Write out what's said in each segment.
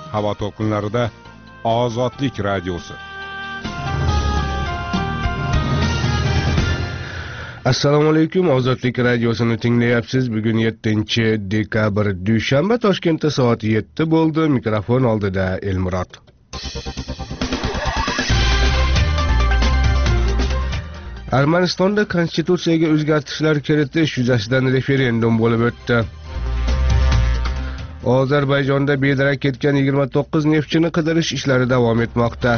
havo to'lqinlarida Ozodlik radiosi. Assalomu alaykum, Ozodlik radiosini tinglayapsiz. Bugun 7-dekabr dushanba, Toshkentda soat 7 bo'ldi. Mikrofon oldida Elmurod. Armanistonda konstitutsiyaga o'zgartishlar kiritish yuzasidan referendum bo'lib o'tdi. Ozarbayjonda bedarak ketgan 29 neftchini qidirish ishlari davom etmoqda.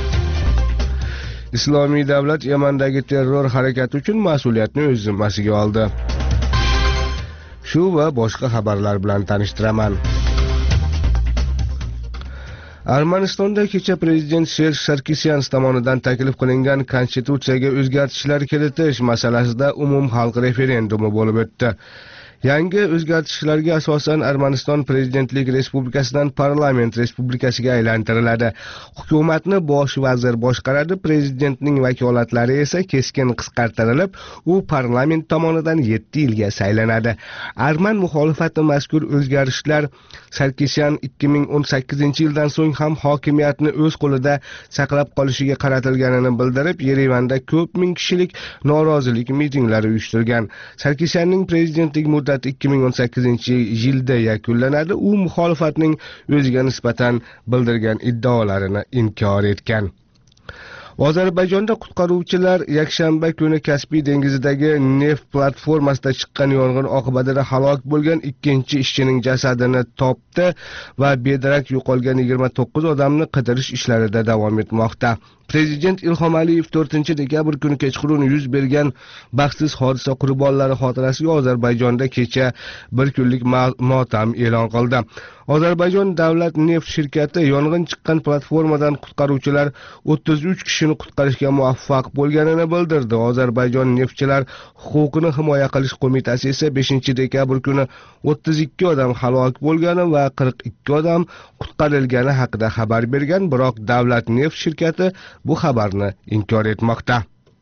Islomiy davlat Yamandagi terror harakati uchun mas'uliyatni o'z zimmasiga oldi. Shu va boshqa xabarlar bilan tanishtiraman. Armanistonda kecha prezident Serj Sarkisyan tomonidan taklif qilingan konstitutsiyaga o'zgartishlar kiritish masalasida umumxalq referendumi bo'lib o'tdi. Yangi o'zgartishlarga asosan Armaniston prezidentlik respublikasidan parlament respublikasiga aylantiriladi. Hukumatni bosh vazir boshqaradi, prezidentning vakolatlari esa keskin qisqartirilib, u parlament tomonidan 7 yilga saylanadi. Arman muxolifati mazkur o'zgarishlar Sarkisyan 2018-yildan so'ng ham hokimiyatni o'z qo'lida saqlab qolishiga qaratilganini bildirib, Yerevanda ko'p ming kishilik norozilik mitinglari uyushtirgan. Sarkisyanning prezidentlik muddati 2018-yilda yakunlanadi. U muxolifatning o'ziga nisbatan bildirgan iddaolarini inkor etgan. Ozarbayjonda qutqaruvchilar yakshanba kuni Kaspiy dengizidagi neft platformasida chiqqan yong'in oqibatida halok bo'lgan ikkinchi ishchining jasadini topdi va bedarak yo'qolgan 29 odamni qidirish ishlarida davom etmoqda. Prezident Ilhom Aliyev 4-dekabr kuni kechqurun yuz bergan baxtsiz hodisa qurbonlari xotirasiga Ozarbayjonda kecha bir kunlik motam e'lon qildi. Ozarbayjon davlat neft shirkati yong'in chiqqan platformadan qutqaruvchilar 33 kishini qutqarishga muvaffaq bo'lganini bildirdi. Ozarbayjon neftchilar huquqini himoya qilish qo'mitasi esa 5-dekabr kuni 32 odam halok bo'lgani va 42 odam qutqarilgani haqida xabar bergan, biroq davlat neft shirkati bu xabarni inkor etmoqda.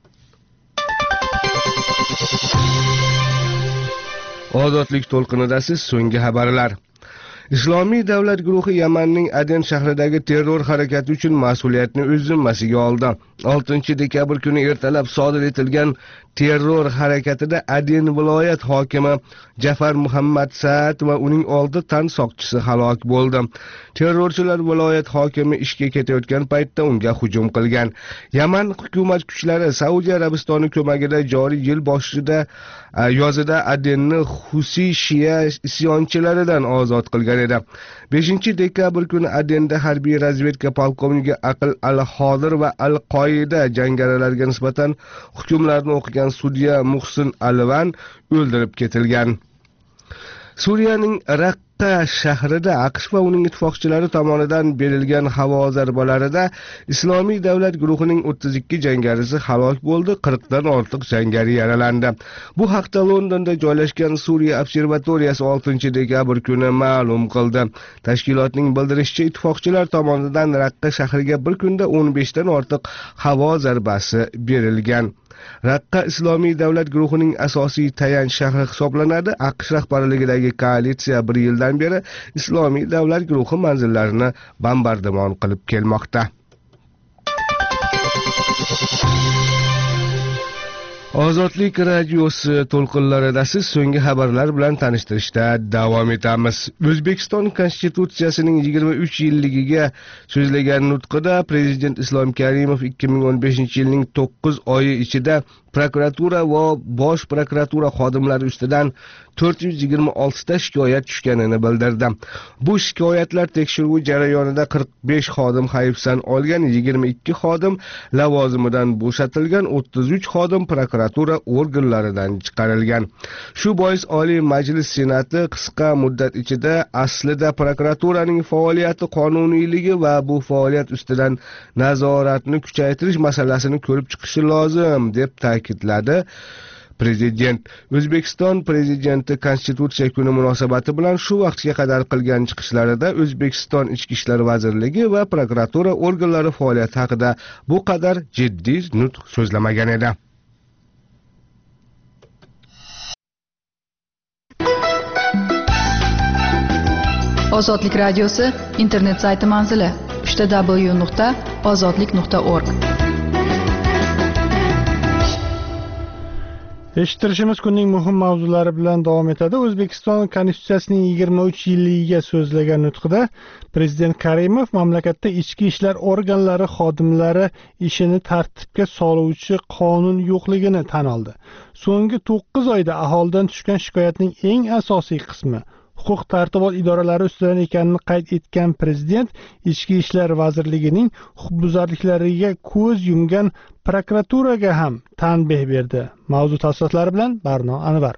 Ozodlik to'lqinidasiz so'nggi xabarlar. Islomiy davlat guruhi Yamanning Aden shahridagi terror harakati uchun mas'uliyatni o'z zimmasiga oldi. 6-dekabr kuni ertalab sodir etilgan terror harakatida Aden viloyat hokimi Jafar Muhammad Saad va uning 6 tan soqchisi halok bo'ldi. Terrorchilar viloyat hokimi ishga ketayotgan paytda unga hujum qilgan. Yaman hukumat kuchlari Saudiya Arabistoni ko'magida joriy yil boshida yozida Adenni Husi Shia isyonchalaridan ozod qilgan edi. 5-dekabr kuni Adenda harbiy razvedka polkovniki Aql al-Hodir va al-Qoida jangarilarga nisbatan hukmlarni o'qigan sudya Muhsin Alvan o'ldirib ketilgan. Suriyaning Raqqa shahrida AQSh va uning ittifoqchilari tomonidan berilgan havo zarbalarida Islomiy davlat guruhining 32 jangarisi halok bo'ldi, 40 dan ortiq jangari yaralandi. Bu haqda Londonda joylashgan Suriya observatoriyasi 6-dekabr kuni ma'lum qildi. Tashkilotning bildirishicha, ittifoqchilar tomonidan Raqqa shahriga bir kunda 15 dan ortiq havo zarbasi berilgan. Raqqa Islomiy davlat guruhining asosiy tayanch shahri hisoblanadi. AQSh rahbarligidagi koalitsiya 1 yildan beri Islomiy davlat guruhi manzillarini bombardimon qilib kelmoqda. Ozodlik radiosi to'lqinlarida siz so'nggi xabarlar bilan tanishtirishda davom etamiz. O'zbekiston konstitutsiyasining 23 yilligiga so'zlagan nutqida Prezident Islom Karimov 2015-yilning 9 oyi ichida prokuratura va bosh prokuratura xodimlari ustidan 426 ta shikoyat tushganini bildirdi. Bu shikoyatlar tekshiruv jarayonida 45 xodim hayfsan olgan, 22 xodim lavozimidan bo'shatilgan, 33 xodim prokuratura organlaridan chiqarilgan. Shu bois Oliy Majlis Senati qisqa muddat ichida aslida prokuraturaning faoliyati qonuniyligi va bu faoliyat ustidan nazoratni kuchaytirish masalasini ko'rib chiqishi lozim deb ta'kidladi Prezident. O'zbekiston Prezidenti Konstitutsiya kuni munosabati bilan shu vaqtga qadar qilgan chiqishlarida O'zbekiston Ichki ishlar vazirligi va prokuratura organlari faoliyati haqida bu qadar jiddiy nutq so'zlamagan edi. Ozodlik radiosi internet sayti manzili www.ozodlik.org. Eshittirishimiz kunning muhim mavzulari bilan davom etadi. O'zbekiston Konstitutsiyasining 23 yilligiga so'zlagan nutqida Prezident Karimov mamlakatda ichki ishlar organlari xodimlari ishini tartibga soluvchi qonun yo'qligini tan oldi. So'nggi 9 oyda aholidan tushgan shikoyatning eng asosiy qismi huquq tartibot idoralari ustidan ekanini qayd etgan Prezident Ichki ishlar vazirligining huquqbuzarliklariga ko'z yumgan prokuraturaga ham tanbeh berdi. Mavzu tafsilotlari bilan Barno Anvar.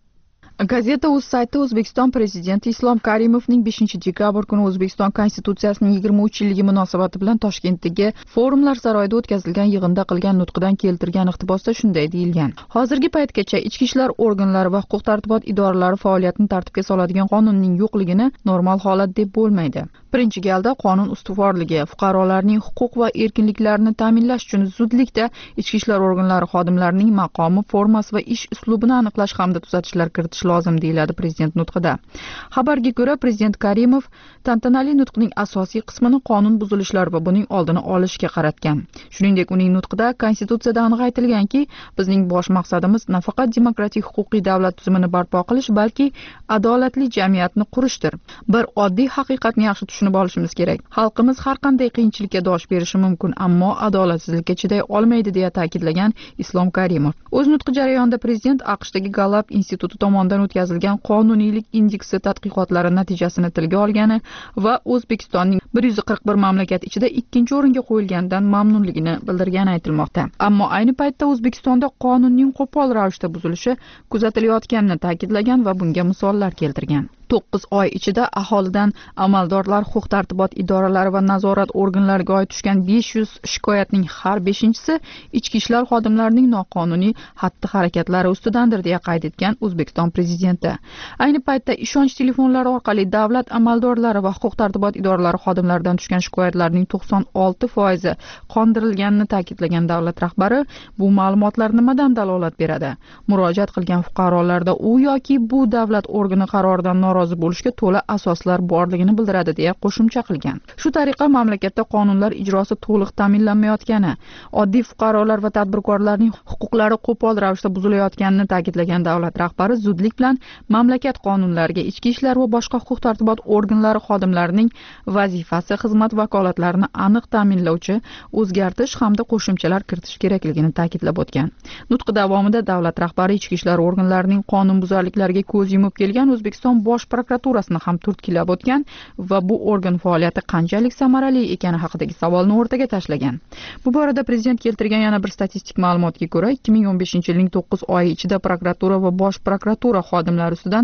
Gazeta o'z saytida O'zbekiston Prezidenti Islom Karimovning 5-dekabr kuni O'zbekiston Konstitutsiyasining 23 yilligi munosabati bilan Toshkentdagi Forumlar saroyida o'tkazilgan yig'inda qilgan nutqidan keltirgan iqtibosda shunday deyilgan: Hozirgi paytgacha ichki ishlar organlari va huquq tartibot idoralari faoliyatini tartibga soladigan qonunning yo'qligini normal holat deb bo'lmaydi. Birinchi galda qonun ustuvorligi, fuqarolarning huquq va erkinliklarini ta'minlash uchun zudlikda ichki ishlar organlari xodimlarining maqomi, formasi va ish uslubini aniqlash hamda tuzatishlar kiritish lozim, deyiladi Prezident nutqida. Xabarga ko'ra, Prezident Karimov tantanali nutqining asosiy qismini qonun buzilishlari va buning oldini olishga qaratgan. Shuningdek, uning nutqida Konstitutsiyada aniq aytilganki, bizning bosh maqsadimiz nafaqat demokratik huquqiy davlat tuzumini barpo qilish, balki adolatli jamiyatni qurishdir. Bir oddiy haqiqatni yaxshi tushunib olishimiz kerak. Xalqimiz har qanday qiyinchilikka dosh berishi mumkin, ammo adolatsizlikka chiday olmaydi, deya ta'kidlagan Islom Karimov. O'z nutqi jarayonida Prezident AQShdagi Gallup instituti tomonidan o'tkazilgan qonuniylik indeksi tadqiqotlari natijasini tilga olgani va O'zbekistonning 141 mamlakat ichida 2-o'ringa qo'yilganidan mamnunligini bildirgani aytilmoqda. Ammo ayni paytda O'zbekistonda qonunning qo'pol ravishda buzilishi kuzatilayotganini ta'kidlagan va bunga misollar keltirgan. 9 oy ichida aholidan amaldorlar, huquq tartibot idoralari va nazorat organlariga oid tushgan 500 shikoyatning har 5-chisi ichki ishlar xodimlarining noqonuniy xatti-harakatlari ustidandir, deya qayd etgan O'zbekiston Prezidenti. Ayni paytda ishonch telefonlari orqali davlat amaldorlari va huquq tartibot idoralari xodimlaridan tushgan shikoyatlarning 96% qondirilganini ta'kidlagan davlat rahbari bu ma'lumotlar nimadan dalolat beradi? Murojaat qilgan fuqarolarda u yoki bu davlat organi qaroridan norozi bo'lishga to'la asoslar borligini bildiradi, deya qo'shimcha qilgan. Shu tariqa mamlakatda qonunlar ijrosi to'liq ta'minlanmayotgani, oddiy fuqarolar va tadbirkorlarning huquqlari qo'pol ravishda buzilayotganini ta'kidlagan davlat rahbari zudlik bilan mamlakat qonunlariga ichki ishlar va boshqa huquq tartibot organlari xodimlarining vazifasi, xizmat vakolatlarini aniq ta'minlovchi o'zgartish hamda qo'shimchalar kiritish kerakligini ta'kidlab o'tgan. Nutqi davomida davlat rahbari ichki ishlar organlarining qonunbuzarliklariga ko'z yumib kelgan O'zbekiston bosh prokuraturasini ham turtkilab o'tgan va bu organ faoliyati qanchalik samarali ekani haqidagi savolni o'rtaga tashlagan. Bu borada Prezident keltirgan yana bir statistik ma'lumotga ko'ra, 2015-yilning 9 oyi ichida prokuratura va bosh prokuratura xodimlari ustidan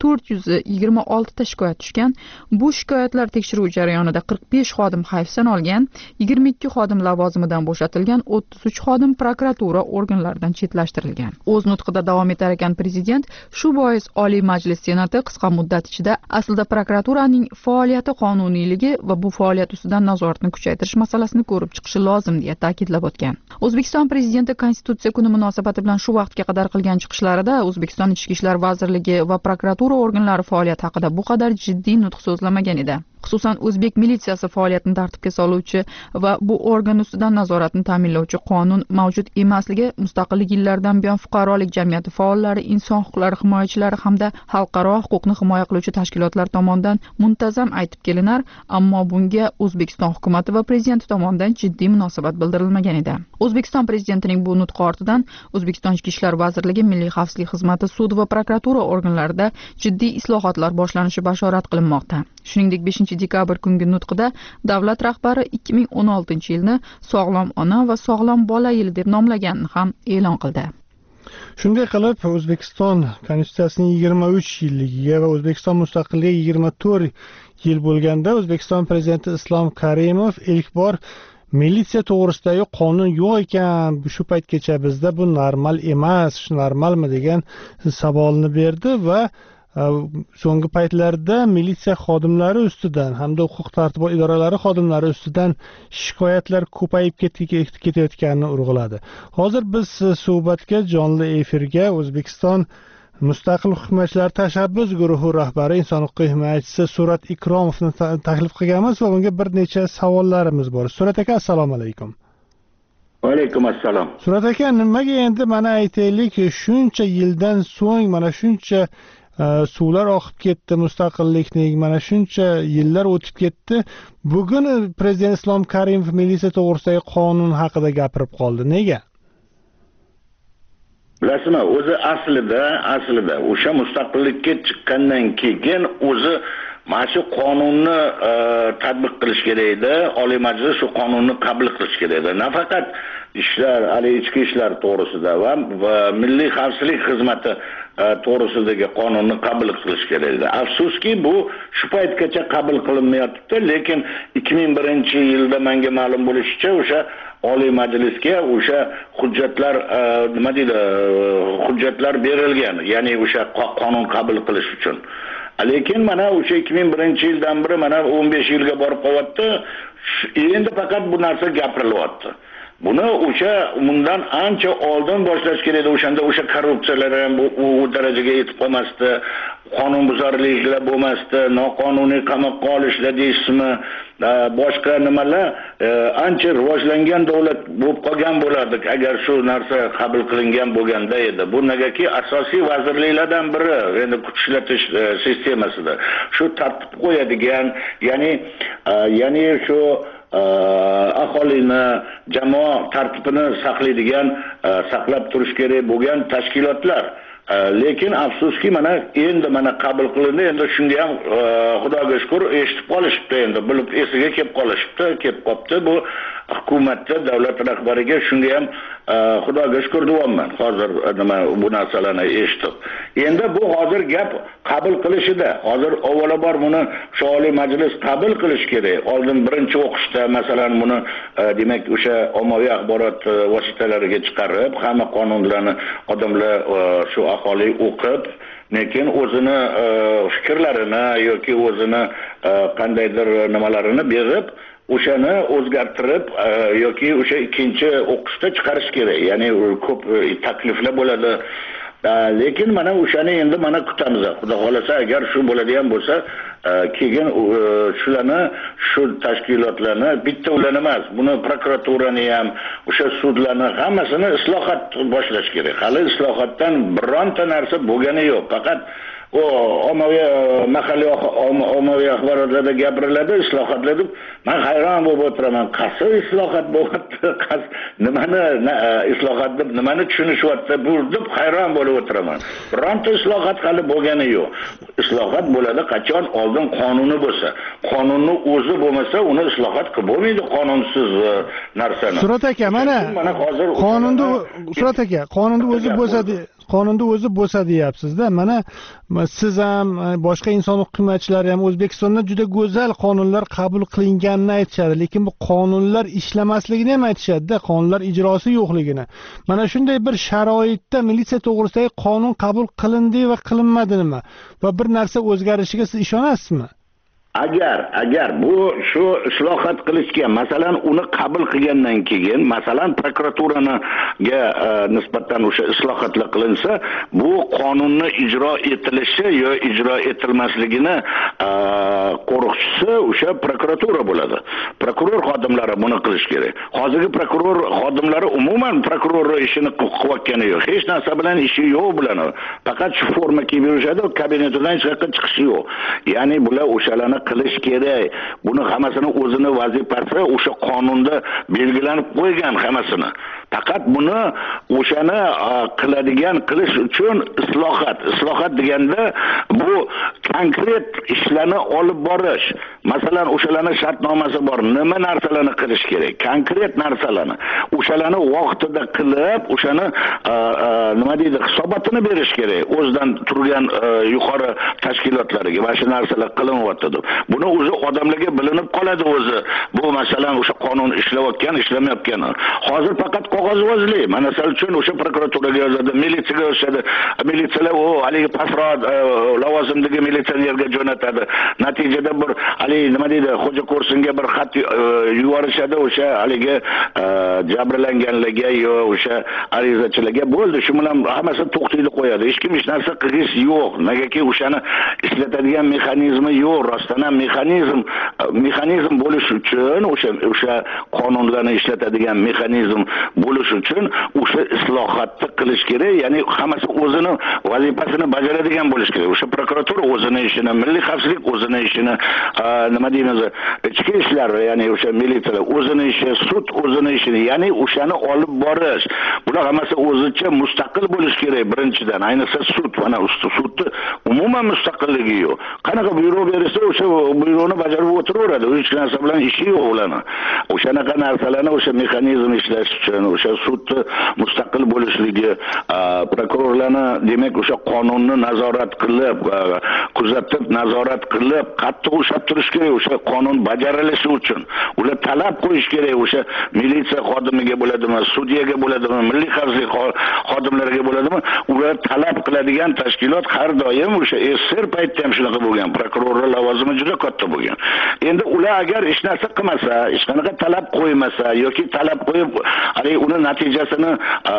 426 ta shikoyat tushgan. Bu shikoyatlar tekshiruv jarayonida 45 xodim hayfsan olgan, 22 xodim lavozimidan bo'shatilgan, 33 xodim prokuratura organlaridan chetlashtirilgan. O'z nutqida davom etar ekan Prezident, shu bois Oliy Majlis Senati qisqa muddat ichida aslida prokuraturaning faoliyati qonuniyligi va bu faoliyat ustidan nazoratni kuchaytirish masalasini ko'rib chiqishi lozim, deya ta'kidlab o'tgan. O'zbekiston Prezidenti Konstitutsiya kuni munosabati bilan shu vaqtga qadar qilgan chiqishlarida O'zbekiston Ichki ishlar vazirligi va prokuratura organlari faoliyati haqida bu qadar jiddiy nutq so'zlamagan edi. Xususan, o'zbek militsiyasi faoliyatini tartibga soluvchi va bu organ ustidan nazoratni ta'minlovchi qonun mavjud emasligi mustaqillik yillaridan buyon fuqarolik jamiyati faollari, inson huquqlari himoyachilari hamda xalqaro huquqni himoya qiluvchi tashkilotlar tomonidan muntazam aytib kelinar, ammo bunga O'zbekiston hukuomati va prezidenti tomonidan jiddiy munosabat bildirilmagan edi. O'zbekiston prezidentining bu nutqi ortidan O'zbekiston Ichki ishlar vazirligi, Milliy xavfsizlik xizmati, sud va prokuratura organlarida jiddiy islohotlar boshlanishi bashorat qilinmoqda. Shuningdek, 5-dekabr kungi nutqida davlat rahbari 2016-yilni sog'lom ona va sog'lom bola yili deb nomlaganini ham e'lon qildi. Shunday qilib, O'zbekiston Konstitutsiyasining 23 yilligiga va O'zbekiston mustaqilligi 24 yil bo'lganda O'zbekiston Prezidenti Islom Karimov ilk bor militsiya to'g'risidagi qonun yo'q ekan, shu paytgacha bizda bu normal emas, normalmi degan savolni berdi va so'nggi paytlarda militsiya xodimlari ustidan hamda huquq tartibot idoralari xodimlari ustidan shikoyatlar ko'payib ketayotganini urg'uladi. Hozir biz suhbatga jonli efirga O'zbekiston Mustaqil hukumatchilar tashabbus guruhi rahbari inson huquqiy himoyachisi Surat Ikromovni taklif qilganmiz va unga bir necha savollarimiz bor. Surat aka, assalomu alaykum. Va alaykum assalom. Surat aka, nimaga endi mana aytaylik, shuncha yildan so'ng mana shuncha suvlar oqib ketdi mustaqillikning, mana shuncha yillar o'tib ketdi. Bugun prezident Islom Karimov militsiya to'g'risidagi qonun haqida gapirib qoldi. Nega? Bilasizmi, o'zi aslida o'sha mustaqillikka chiqqandan keyin o'zi mana shu qonunni tatbiq qilish kerak edi. Oliy Majlis shu qonunni qabul qilish kerak edi. Nafaqat ichki ishlar to'g'risida va milliy xavfsizlik xizmati to'g'risidagi qonunni qabul qilish kerak edi. Afsuski bu shu paytgacha qabul qilinmayapti, lekin 2001-yilda menga ma'lum bo'lishicha o'sha Oliy Majlisga o'sha hujjatlar hujjatlar berilgan, ya'ni o'sha qonun qabul qilish uchun. Lekin mana o'sha 2001-yildan beri mana 15 yilga borib qolyapti. Endi faqat bu narsa gapirilyapti. Buni o'sha bundan ancha oldin boshlash kerak edi. O'shanda o'sha korrupsiyalar ham u darajaga yetib qolmasdi, qonunbuzarliklar bo'lmasdi, noqonuniy qamoqqa olishlar deysizmi, boshqa nimalar ancha rivojlangan davlat bo'lib qolgan bo'lardik agar shu narsa qabul qilingan bo'lganda edi. Bu negaki asosiy vazirliklardan biri, endi kuch ishlatish sistemasida shu tartib qo'yadigan, ya'ni shu aholini, jamoa tartibini saqlab turish kerak bo'lgan tashkilotlar. Lekin afsuski mana endi qabul qilindi. Endi shunga ham Xudoga shukr eshitib qolishibdi, endi bilib esiga kelib qolibdi. Bu hukumatda davlat rahbariga shunga ham Xudoga shukr deyapman. Hozir bu narsalarni eshitib. Endi bu hozir gap qabul qilishida. Hozir avvalambor buni Oliy Majlis qabul qilish kerak. Oldin birinchi o'qishda masalan buni demak o'sha ommaviy axborot vositalariga chiqarib, hamma qonunlarni odamlar shu aholi o'qib, lekin o'zini fikrlarini yoki o'zini qandaydir nimalarini berib, o'shani o'zgartirib yoki o'sha ikkinchi o'qishda chiqarish kerak. Ya'ni ko'p takliflar bo'ladi. Lekin mana o'shani endi kutamiz. Xudo xolasa agar shu bo'ladigan bo'lsa, keyin shularni, shu tashkilotlarni bitta ularni emas, buni prokuraturani ham, o'sha sudlarni hammasini islohot boshlash kerak. Hali islohotdan bironta narsa bo'lgani yo'q. Faqat mahalliy ommaviy axborotlarda gapiriladi, islohotlar deb. Men hayron bo'lib o'tiraman. Qaysi islohot bo'lyapti? Nimani islohot deb nimani tushunishyapti? Bu deb hayron bo'lib o'tiraman. Bironta islohot hali bo'lgani yo'q. Islohot bo'ladi qachon oldin qonuni bo'lsa. Qonunni o'zi bo'lmasa, uni islohot qilib bo'lmaydi qonunsiz narsani. Surat aka, mana hozir qonunda o'zi bo'lsa deyapsiz-da. Mana siz ham, boshqa inson huquq himoyachilari ham O'zbekistonda juda go'zal qonunlar qabul qilinganini aytishadi, lekin bu qonunlar ishlamasligini ham aytishadi-da, qonunlar ijrosi yo'qligini. Mana shunday bir sharoitda militsiya to'g'risidagi qonun qabul qilindi va qilinmadimi? Va bir narsa o'zgarishiga siz ishonasizmi? Agar bu shu islohot qilishga, masalan, uni qabul qilgandan keyin, masalan, prokuraturaniga nisbatan o'sha islohotlar qilinsa, bu qonunni ijro etilishi yo ijro etilmasligini qo'riqchisi o'sha prokuratura bo'ladi. Prokuror xodimlari buni qilish kerak. Hozirgi prokuror xodimlari umuman prokuror ishini qilayotgani yo'q. Hech narsa bilan ishi yo'q bilan. Faqat shu forma kiyib yurishadi, kabinetidan chiqishi yo'q. Ya'ni bular o'shalarni qilish kerak. Buni hammasini o'zini vazifasi o'sha qonunda belgilanib qo'ygan hammasini. Faqat buni o'shani qilish uchun islohot deganda bu konkret ishlarni olib borish. Masalan, o'shalarning shartnomasi bor. Nima narsalarni qilish kerak? Konkret narsalarni. O'shalarni vaqtida qilib, o'shani hisobotini berish kerak. O'zidan turgan yuqori tashkilotlarga va shu narsalar qilinyapti deb. buni o'zi odamlarga bilinib qoladi o'zi. Bu masalan o'sha qonun ishlayotgan, ishlamayotgani. Hozir faqat qog'ozbozlik. Masalan uchun o'sha prokuraturaga yozadi, militsiyaga yozadi. Militsiyalar haligi pastroq lavozimdagi militsionerga jo'natadi. Natijada bir haligi nima deydi, xo'ja ko'rsinga bir xat yuborishadi o'sha haligi jabrlanganlarga yo o'sha arizachilarga bo'ldi. Shu bilan hammasi to'xtaydi qo'yadi. Hech kim hech narsa qilish yo'q. Negaki o'shani ishlatadigan mexanizmi yo'q. Rostdan ham mexanizm bo'lish uchun o'sha qonunlarni ishlatadigan mexanizm bo'lish uchun o'sha islohotni qilish kerak. Ya'ni hammasi o'zini vazifasini bajaradigan bo'lish kerak. O'sha prokuratura o'zini ishini, milliy xavfsizlik o'zini ishini, nima deymiz, ichki ishlar, ya'ni o'sha militsiyalar o'zini ishi, sud o'zini ishini, ya'ni o'shani olib borish. Bular hammasi o'zicha mustaqil bo'lish kerak birinchidan. Ayniqsa sud, mana sudni umuman mustaqilligi yo'q. Qanaqa buyruq bersa o'sha buyruqni bajarib o'tiraveradi. Hech narsa bilan ishi yo'q ularning. O'shanaqa narsalarni o'sha mexanizm ishlash uchun, o'sha sudni mustaqil bo'lishligi, prokurorlarni demak o'sha qonunni nazorat qilib, kuzatib, nazorat qilib, qattiq ushlab turish kerak o'sha qonun bajarilishi uchun. Ular talab qo'yish kerak o'sha militsiya xodimiga bo'ladimi, sudyaga bo'ladimi, milliy xavfsizlik xodimlariga bo'ladimi, ular talab qiladigan tashkilot har doim o'sha SSR paytda ham shunaqa bo'lgan. Prokurorlar lavozimi juda katta bo'lgan. Endi ular agar hech narsa qilmasa, hech qanaqa talab qo'ymasa yoki talab qo'yib, hali uni natijasini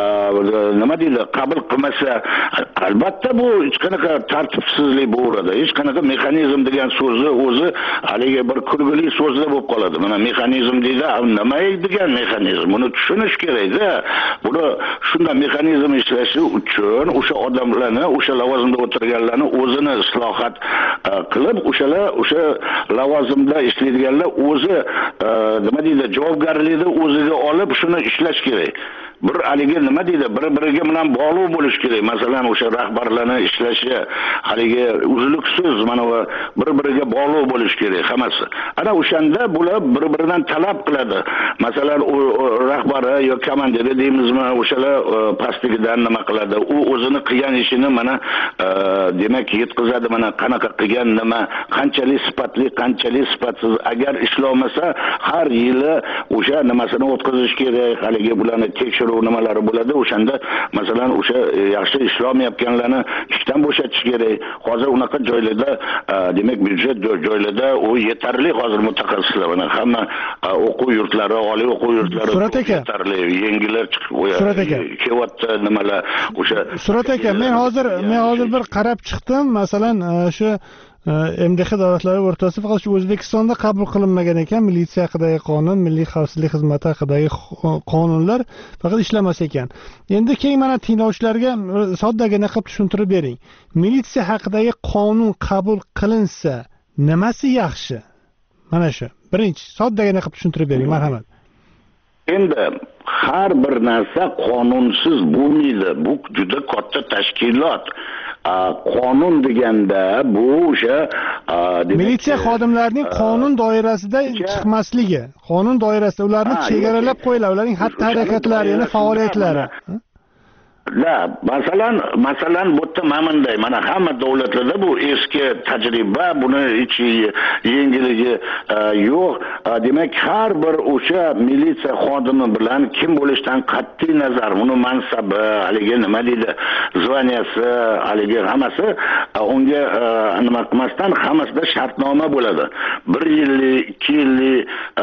nima deydi, qabul qilmasa, albatta bu hech qanaqa tartibsizlik bo'ladi. Hech qanaqa mexanizm degan so'zni o'zi haligi bir kulgili so'zlar bo'lib qoladi. Mana mexanizm deydi, nima degan mexanizm? Buni tushunish kerak-da. Buni shunday mexanizm ishlashi uchun o'sha odamlarni, o'sha lavozimda o'tirganlarni o'zini islohot qilib, o'sha lavozimda ishlaydiganlar o'zi nima deydi, javobgarlikni o'ziga olib shuni ishlash kerak. Bir haligi nima deydi, bir-biriga bilan bog'liq bo'lish kerak. Masalan, o'sha rahbarlarning ishlashi haligi uzluksiz mana va bir-biriga bog'liq bo'lish kerak hammasi. Ana o'shanda bular bir-biridan talab qiladi. Masalan, u rahbari yo komandiri deymizmi, o'shalar pastligidan nima qiladi? U o'zini qilgan ishini mana demak yetkazadi, mana qanaqa qilgan, nima, qanchalik sifatli, qanchalik sifatsiz. Agar ishlomasa, har yili o'sha nimasini o'tkazish kerak. Haligi bularni tekshiruv nimalari bo'ladi. O'shanda masalan o'sha yaxshi ishlamayotganlarni ishdan bo'shatish kerak. Hozir unaqa joylarda demak byudjet joylarda u yetarli hozir mutaxassislar mana hamma o'quv yurtlari, oliy o'quv yurtlari yetarli, yangilar chiqib kelyapti nimalar o'sha. Surat aka, men hozir bir qarab chiqdim. Masalan, shu MDH davlatlari o'rtasida faqat shu O'zbekistonda qabul qilinmagan ekan militsiya haqidagi qonun, milliy xavfsizlik xizmati haqidagi qonunlar faqat ishlamas ekan. Endi keyin mana tinglovchilarga soddagina qilib tushuntirib bering. Militsiya haqidagi qonun qabul qilinsa, nimasi yaxshi? Mana shu. Birinchi soddagina qilib tushuntirib bering, marhamat. Endi har bir narsa qonunsiz bo'lmaydi. Bu juda katta tashkilot. Qonun deganda bu o'sha militsiya xodimlarining qonun doirasida chiqmasligi, qonun doirasida ularni chegaralab qo'yiladi, ularning xatti-harakatlari, ya'ni faoliyatlari. La, masalan bu yerda mamınday, mana hamma davlatlarda bu eski tajriba, buni hech yengilligi yo'q. Demak, har bir o'sha militsiya xodimi bilan kim bo'lishidan qat'iy nazar, uni mansabi, haligi nima deydi, zvaniyasi, haligi hammasi unga nima qilmasdan hammasida shartnoma bo'ladi. 1 yillik, 2 yillik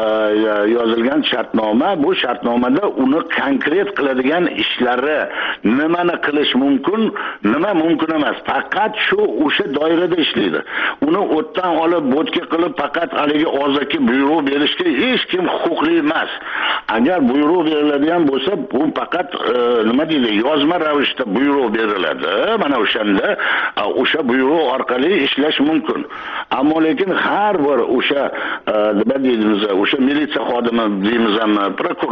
yozilgan shartnoma, bu shartnomada uni konkret qiladigan ishlari, nimani qilish mumkin, nima mumkin emas. Faqat shu o'sha doirada ishlaydi. Uni o'tdan olib, bo'tga qilib faqat haligi og'zaki buyruq berishga hech kim huquqli emas. Agar buyruq beriladigan bo'lsa, bu faqat nima deydi, yozma ravishda buyruq beriladi. Mana o'shanda o'sha buyruq orqali ishlash mumkin. Ammo lekin har bir o'sha nima deymiz, o'sha militsiya xodimi deymizmi,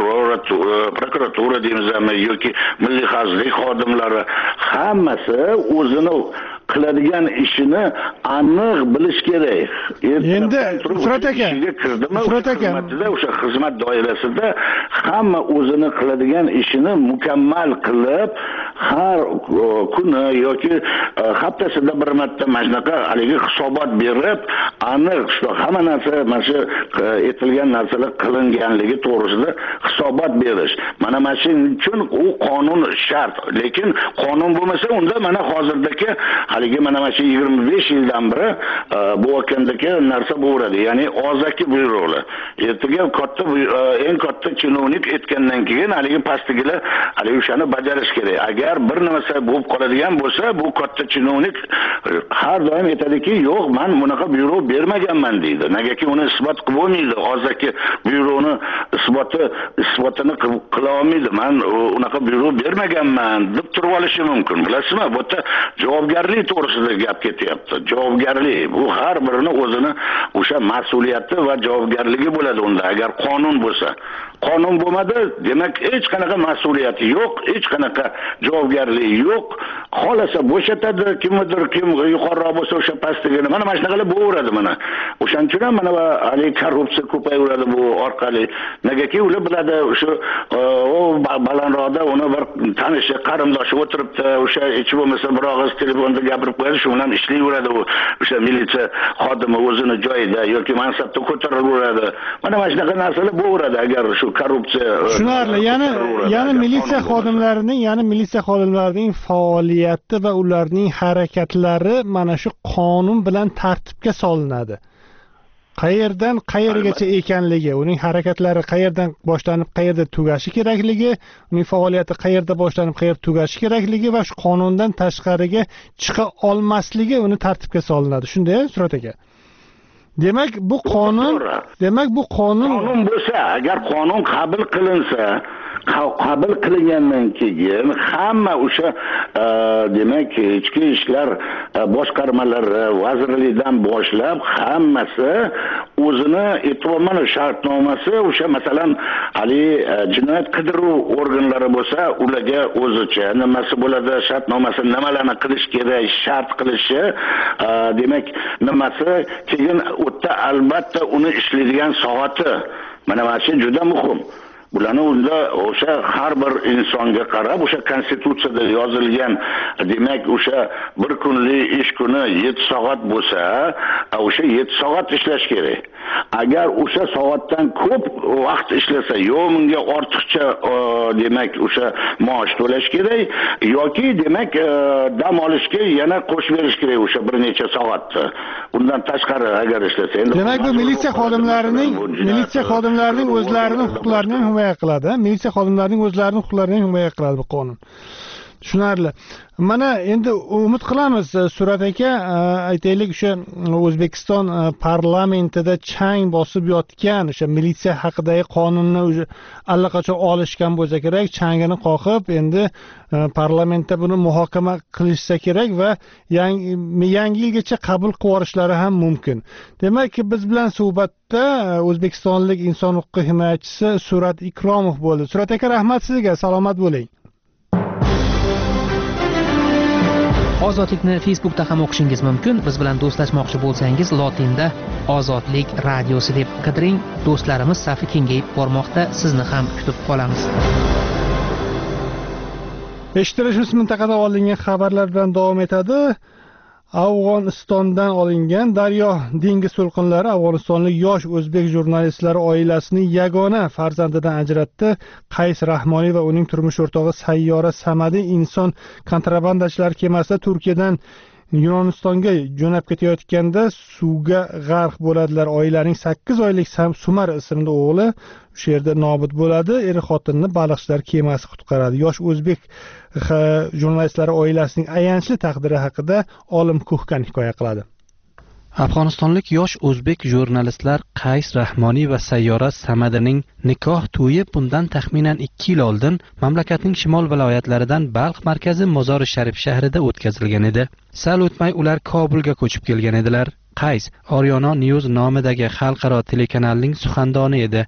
prokuratura deymizmi yoki milliy xavfsizlik xodimlari hammasi o'zini qiladigan ishini aniq bilish kerak. Endi Surat aka, xizmatida o'sha xizmat doirasida hamma o'zini qiladigan ishini mukammal qilib, har kuni yoki haftasida bir marta mana shunaqa haligi hisobot berib, aniq hamma narsa mana shu etilgan narsalar qilinganligi to'g'risida hisobot berish. Mana shuning uchun u qonun shart. Lekin qonun bo'lmasa, unda mana hozirdagi haligi mana shu 25 yildan beri bo'layotgandagi narsa bo'lardi. Ya'ni og'zaki byurolar. Ertaga katta eng katta chinovnik etgandan keyin haligi pastdagilar haligi o'shani bajarish kerak. Agar bir narsa bo'lib qoladigan bo'lsa, bu katta chinovnik har doim aytadiki, yo'q, men bunaqa byuro bermaganman deydi. Negaki uni isbot qilib bo'lmaydi. Og'zaki byuroni isbotini qila olmaydi. Men unaqa byuro bermaganman deb turib olishi mumkin. Bilasizmi? Bu yerda javobgarlik to'g'risida gap ketyapti. Javobgarlik bu har birini o'zini o'sha mas'uliyati va javobgarligi bo'ladi unda. Agar qonun bo'lsa, qonun bo'lmadi, demak hech qanaqa mas'uliyati yo'q, hech qanaqa javobgarligi yo'q. Xolasa bo'shatadi, kimdir kim yuqoriroq bo'lsa o'sha pastligini. Mana shunaqalar bo'laveradi mana. O'shaning uchun ham mana hali korrupsiya ko'payaveradi bu orqali. Negaki ular biladi, o'sha balandroqda uni bir tanishi, qarindoshi o'tiribdi, o'sha hech bo'lmasa bir og'iz telefonda gapirib qo'yadi, shu bilan ishlayveradi u. O'sha militsiya xodimi o'zini joyida yoki mansabda ko'tarilaveradi. Mana shunaqa narsalar bo'laveradi agar shu korrupsiya. Tushunarli. Ya'ni militsiya xodimlarining faoliyati va ularning harakatlari mana shu qonun bilan tartibga solinadi. Qayerdan qayergacha ekanligi, uning harakatlari qayerdan boshlanib qayerda tugashi kerakligi, uning faoliyati qayerda boshlanib qayerda tugashi kerakligi va shu qonundan tashqariga chiqa olmasligi uni tartibga solinadi. Shunday, Surat aka. Demak, bu qonun bo'lsa, agar qonun qabul qilinsa, qabul qilingandan keyin hamma o'sha demak ichki ishlar boshqarmalari, vazirlikdan boshlab hammasi o'zini e'tibormani shartnomasi o'sha masalan hali jinoyat qidiruv organlari bo'lsa, ularga o'zicha nimasi bo'ladi, shartnomasi nimalarni qilish kerak, shart qilishi, demak nimasi, keyin o'tda albatta uni ishlaydigan soati. Mana shu juda muhim. Bularni unda o'sha har bir insonga qarab, o'sha konstitutsiyada yozilgan, demak o'sha bir kunlik ish kuni 7 soat bo'lsa, o'sha 7 soat ishlash kerak. Agar o'sha soatdan ko'p vaqt ishlasa, yo bunga ortiqcha demak o'sha maosh to'lash kerak yoki demak dam olishga yana qo'shib berish kerak o'sha bir necha soatni. Undan tashqari agar ishlasa, endi demak bu militsiya xodimlarining o'zlarining huquqlarini himoya qiladi. Militsiya xodimlarining o'zlarining huquqlarini himoya qiladi bu qonun. Tushunarli. Mana endi umid qilamiz, Surat aka, aytaylik o'sha O'zbekiston parlamentida chang bosib yotgan o'sha militsiya haqidagi qonunni o'sha allaqachon olishgan bo'lsa kerak, changini qoqib, endi parlamentda buni muhokama qilishsa kerak va yangi yilgacha qabul qilib yuborishlari ham mumkin. Demak, biz bilan suhbatda o'zbekistonlik inson huquqi himoyachisi Surat Ikromov bo'ldi. Surat aka, rahmat sizga, salomat bo'ling. Ozodlikni Facebookda ham o'qishingiz mumkin. Biz bilan do'stlashmoqchi bo'lsangiz, lotinda Ozodlik radiosi deb qidiring. Do'stlarimiz safi kengayib bormoqda. Sizni ham kutib qolamiz. Eshittirishimiz mintaqada olingan xabarlar bilan davom etadi. Afg'onistondan olingan Daryo dengiz to'lqinlari Afg'onistonlik yosh o'zbek jurnalistlari oilasining yagona farzandidan ajratdi. Qays Rahmoniy va uning turmush o'rtog'i Sayyora Samadi inson kontrabandachilar kemasida Turkiyadan Yunonistonga jo'nab ketayotganda suvga g'arq bo'ladilar. Oilaning 8 oylik Sumar ismli o'g'li o'sha yerda nobud bo'ladi. Eri xotinini baliqchilar kemasi qutqaradi. Yosh o'zbek jurnalistlari oilasining ayanchli taqdiri haqida Olim Kuhkan hikoya qiladi. Afg'onistonlik yosh o'zbek jurnalistlar Qays Rahmoniy va Sayyora Samadining nikoh to'yi bundan taxminan 2 yil oldin mamlakatning shimol viloyatlaridan Balx markazi Mozori Sharif shahrida o'tkazilgan edi. Sal o'tmay ular Kobulga ko'chib kelgan edilar. Qays Oryona News nomidagi xalqaro telekanalning suxandoni edi.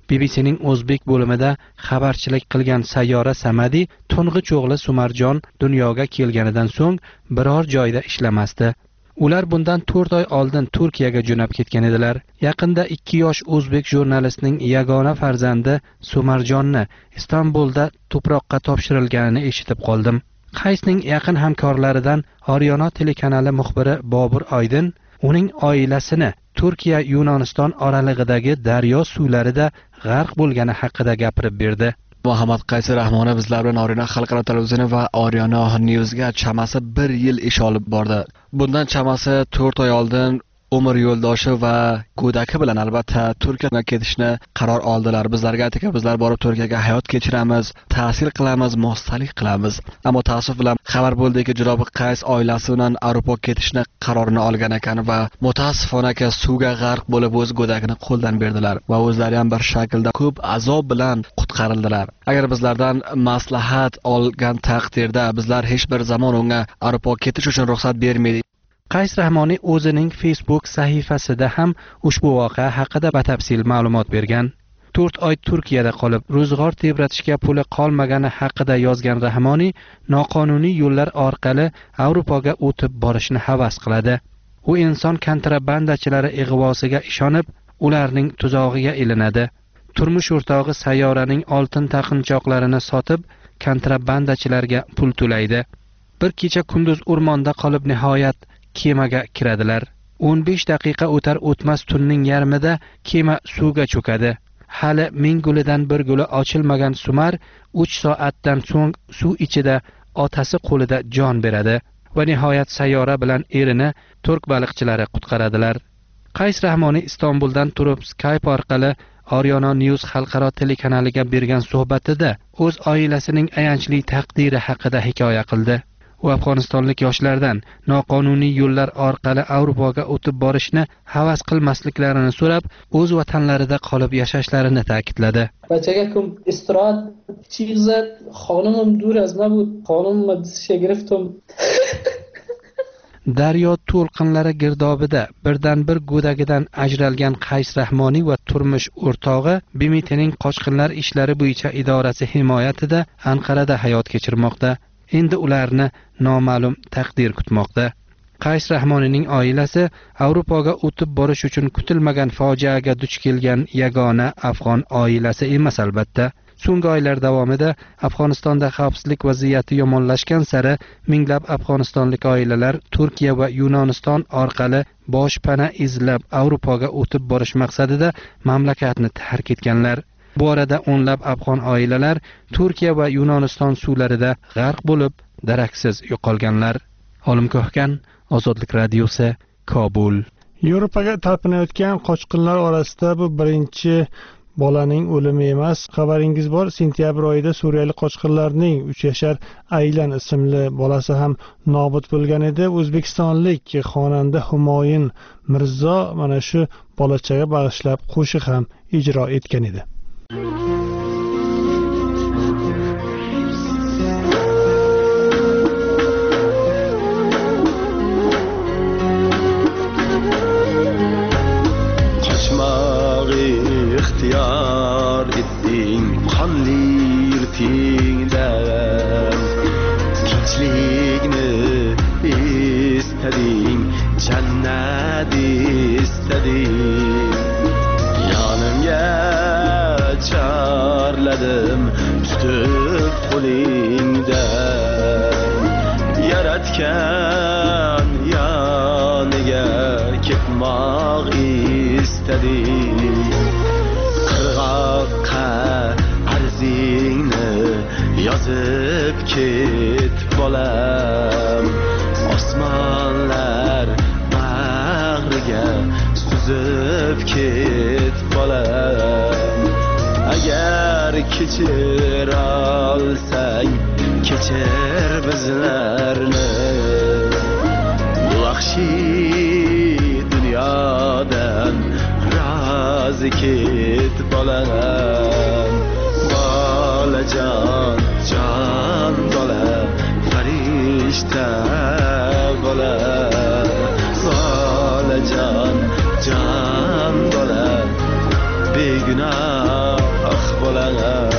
BBCning o'zbek bo'limida xabarchilik qilgan Sayyora Samadi to'ng'ich o'g'li Sumarjon dunyoga kelganidan so'ng biror joyda ishlamasdi. Ular bundan 4 oy oldin Turkiyaga jo'nab ketgan edilar. Yaqinda 2 yosh o'zbek jurnalistning yagona farzandi Sumarjonni Istanbulda tuproqqa topshirilganini eshitib qoldim. Qaysning yaqin hamkorlaridan Oryona telekanali muxbiri Bobur Oydin uning oilasini Turkiya Yunoniston oralig'idagi daryo suvlarida g'arq bo'lgani haqida gapirib berdi. Muhammad Qaysir Rahmoni bizlar bilan Oryona xalqaro televizioni va Oryona News'ga chamasi 1 yil ish olib bordi. Bundan chamasi 4 oy oldin Umr yo'ldoshi va go'daki bilan albatta Turkiyaga ketishni qaror oldilar. Bizlarga aytgan bizlar borib Turkiyaga hayot kechiramiz, tahsil qilamiz, mo'stalik qilamiz. Ammo ta'sif bilan xabar bo'ldiki, Jurobi Qays oilasi bilan Avropaga ketishni qarorini olgan ekan va mutaassifona suvga g'arq bo'lib o'z go'dakini qo'ldan berdilar va o'zlari ham bir shaklda ko'p azob bilan qutqarildilar. Agar bizlardan maslahat olgan taqdirda bizlar hech bir zamon unga Avropaga ketish uchun ruxsat bermaydik. Qays Rahmoni o'zining Facebook sahifasida ham ushbu voqea haqida batafsil ma'lumot bergan. 4 oy Turkiyada qolib, ro'zg'or tebratishga puli qolmagani haqida yozgan Rahmoni noqonuniy yo'llar orqali Avropaga o'tib borishni havas qiladi. U inson kontrabandachilari ig'vosiga ishonib, ularning tuzog'iga ilinadi. Turmush o'rtog'i Sayyoraning oltin taqinchoqlarini sotib, kontrabandachilarga pul to'laydi. Bir kecha kunduz o'rmonda qolib nihoyat kemaga kiradilar. 15 daqiqa o'tar o'tmas tunning yarmida kema suvga cho'kadi. Hali ming gulidan bir guli ochilmagan Sumar 3 soatdan so'ng suv ichida otasi qo'lida jon beradi va nihoyat Sayyora bilan erini turk baliqchilari qutqaradilar. Qays Rahmoni Istanbuldan turib Skype orqali Oryona News xalqaro telekanaliga bergan suhbatida o'z oilasining ayanchli taqdiri haqida hikoya qildi. U afg'onistonlik yoshlardan noqonuniy yo'llar orqali Avropaga o'tib borishni havas qilmasliklarini so'rab, o'z vatanlarida qolib yashashlarini ta'kidladi. بچه‌ها که استراحت چیغ زد خانمم دور از ما بود خانم مدرسه گرفتم Daryo to'lqinlari girdobida birdan bir go'dagidan ajralgan Qays Rahmoni va turmush o'rtog'i BMTning qochqinlar ishlari bo'yicha idorasi himoyatida Anqarada hayot kechirmoqda. Endi ularni noma'lum taqdir kutmoqda. Qays Rahmonining oilasi Avropaga o'tib borish uchun kutilmagan fojiaga duch kelgan yagona afg'on oilasi emas albatta. So'nggi oylar davomida Afg'onistonda xavfsizlik vaziyati yomonlashgan sari minglab afg'onistonlik oilalar Turkiya va Yunoniston orqali boshpana izlab Avropaga o'tib borish maqsadida mamlakatni tark etganlar. Bu orada o'nlab afg'on oilalar Turkiya va Yunoniston suvlarida g'arq bo'lib, daraksiz yo'qolganlar. Olim Ko'hkan, Ozodlik radiosi, Kobul. Yevropaga talpinayotgan qochqinlar orasida bu birinchi bolaning o'limi emas. Xabaringiz bor, sentyabr oyida suriyalik qochqinlarning 3 yashar Aylan ismli bolasi ham nobud bo'lgan edi. O'zbekistonlik xonanda Humoyun Mirzo mana shu bolachaga bag'ishlab qo'shiq ham ijro etgan edi. İxtiyar etding qonli yurtingdan tinchlikni istading jannat istading yonimga chorladim tutib qo'lingdan yaratgan yoniga ketmoq istadim qirg'oqqa arzingni yozib ket bolam osmonlar bag'riga suzib ket bolam agar kechir olsang kechir bizlarni vahshiy dunyodan rozi ket bolam bolajon jon bola farishta bola bolajon jon bola begunoh bo'lam.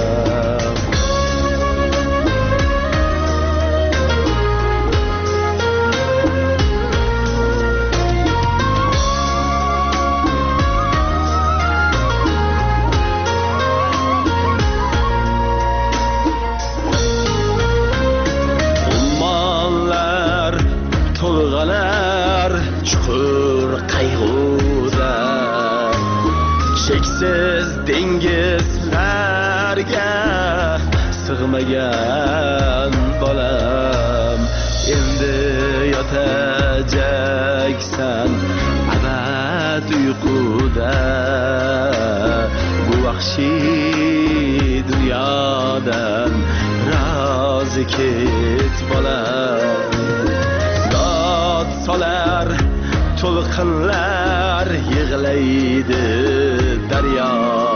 Ummonlar to'lg'anar chuqur qayg'uda, cheksiz dengizlarga sig'magan bolam. Endi yotajaksan abad uyquda, bu vahshiy dunyodan rozi ket bolam. Dod solar to'lqinlar, yig'laydi daryo,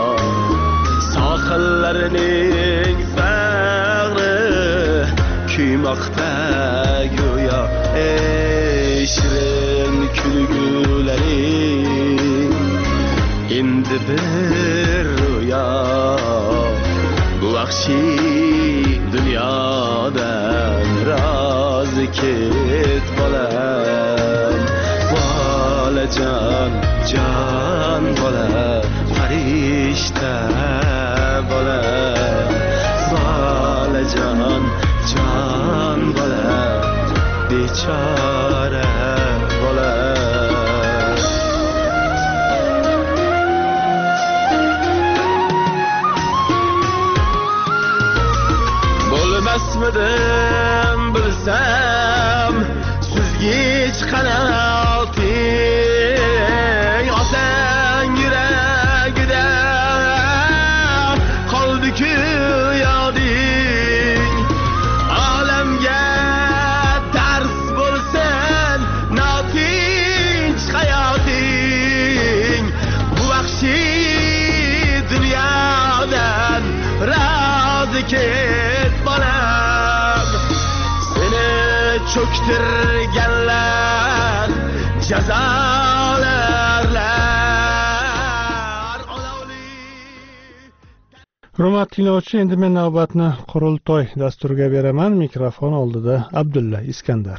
sohillarining bag'ri kuymoqda go'yo. Ey shirin kulgularing endi bir ro'yo, bu vahshiy dunyodan rozi ket bolam. Bolajon jon bola, farishta bola, bolajon jon bola, bechora bola. Bo'lmasmidim bilsam suzgich qanoting, otang yuragida qoldi-ku yoding. Olamga dars bo'lsin notinch hayoting, bu vahshiy dunyodan rozi ket bolam. Seni cho'ktirganlar jazolarlar olovli. Hurmatli tinglovchi, endi men navbatni qurultoy dasturiga beraman. Mikrofon oldida Abdulla Iskandar.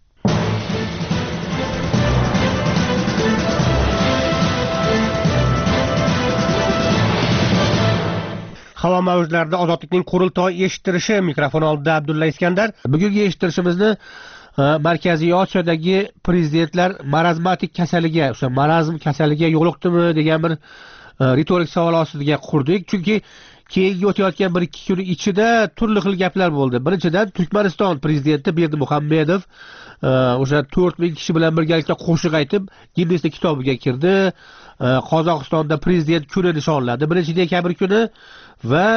Havo mavjlarida ozodlikning qurultoy eshittirishi, mikrofon oldida Abdulla Iskandar. Bugungi eshittirishimizni Markaziy Osiyodagi prezidentlar marazmatik kasaliga, o'sha marazm kasaliga yo'liqdimi degan bir ritorik savol ostiga qurdik. Chunki keyingi o'tayotgan 1-2 kun ichida turli xil gaplar bo'ldi. Birinchidan Turkmaniston prezidenti Berdimuhamedov o'sha 4000 kishi bilan birgalikda qo'shiq aytib Ginnesning kitobiga kirdi. Qozog'istonda prezident kuni nishonlandi, 1-dekabr kuni, va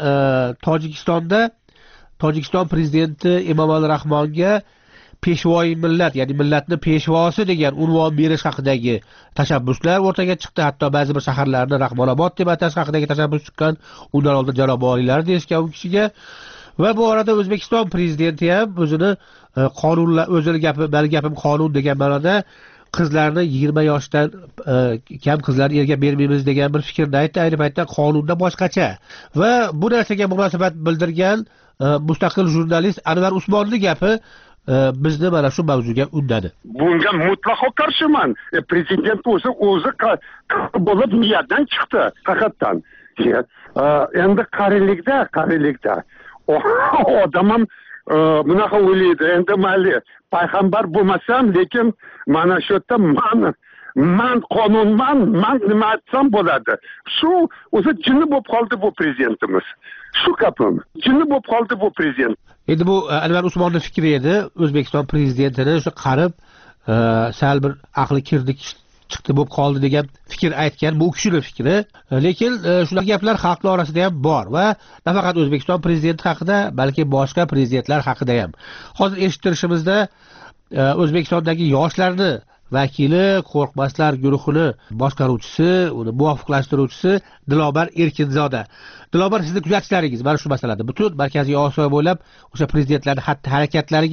Tojikiston prezidenti Emomali Rahmonga peshvoyi millat, ya'ni millatni peshvosi degan unvon berish haqidagi tashabbuslar o'rtaga chiqdi. Hatto ba'zi bir shaharlarni Rahmonobod deb atash haqidagi tashabbus chiqqan. Undan oldin janob oliylar deyishgan u kishiga. Va bu orada O'zbekiston prezidenti ham o'zini qonunlar, o'zini gapim qonun degan ma'noda qizlarni 20 yoshdan kam qizlarni erga bermaymiz degan bir fikrni aytdi. Ayni paytda qonunda boshqacha. Va bu narsaga munosabat bildirgan mustaqil jurnalist Anvar Usmonning gapi bizni mana shu mavzuga undadi. Bunga mutlaqo qarshiman. Prezident o'zi bo'lib niyatdan chiqdi haqiqatan. Endi qarilikda odam ham bunaqa o'ylaydi. Endi mayli payg'ambar bo'lmasam, lekin mana shu yerda man qonunman, man nima aytsam bo'ladi. Shu o'zi jinni bo'lib qoldi bu prezidentimiz. Shu gapim. Jinni bo'lib qoldi bu prezident. Endi bu Anvar Usmonning fikri edi. O'zbekiston prezidentini shu qarib sal bir aqli kirdik chiqdi bo'lib qoldi degan fikr aytgan. Bu kishining fikri. Lekin shunaqa gaplar xalqlar orasida ham bor va nafaqat O'zbekiston prezidenti haqida, balki boshqa prezidentlar haqida ham. Hozir eshittirishimizda O'zbekistondagi yoshlarni vakili, qo'rqmaslar guruhini boshqaruvchisi, uni muvofiqlashtiruvchisi Dilobar Erkinzoda. Dilobar, sizning kuzatishlaringiz mana shu masalada butun Markaziy Osiyo bo'ylab o'sha prezidentlarning xatti harakatlariga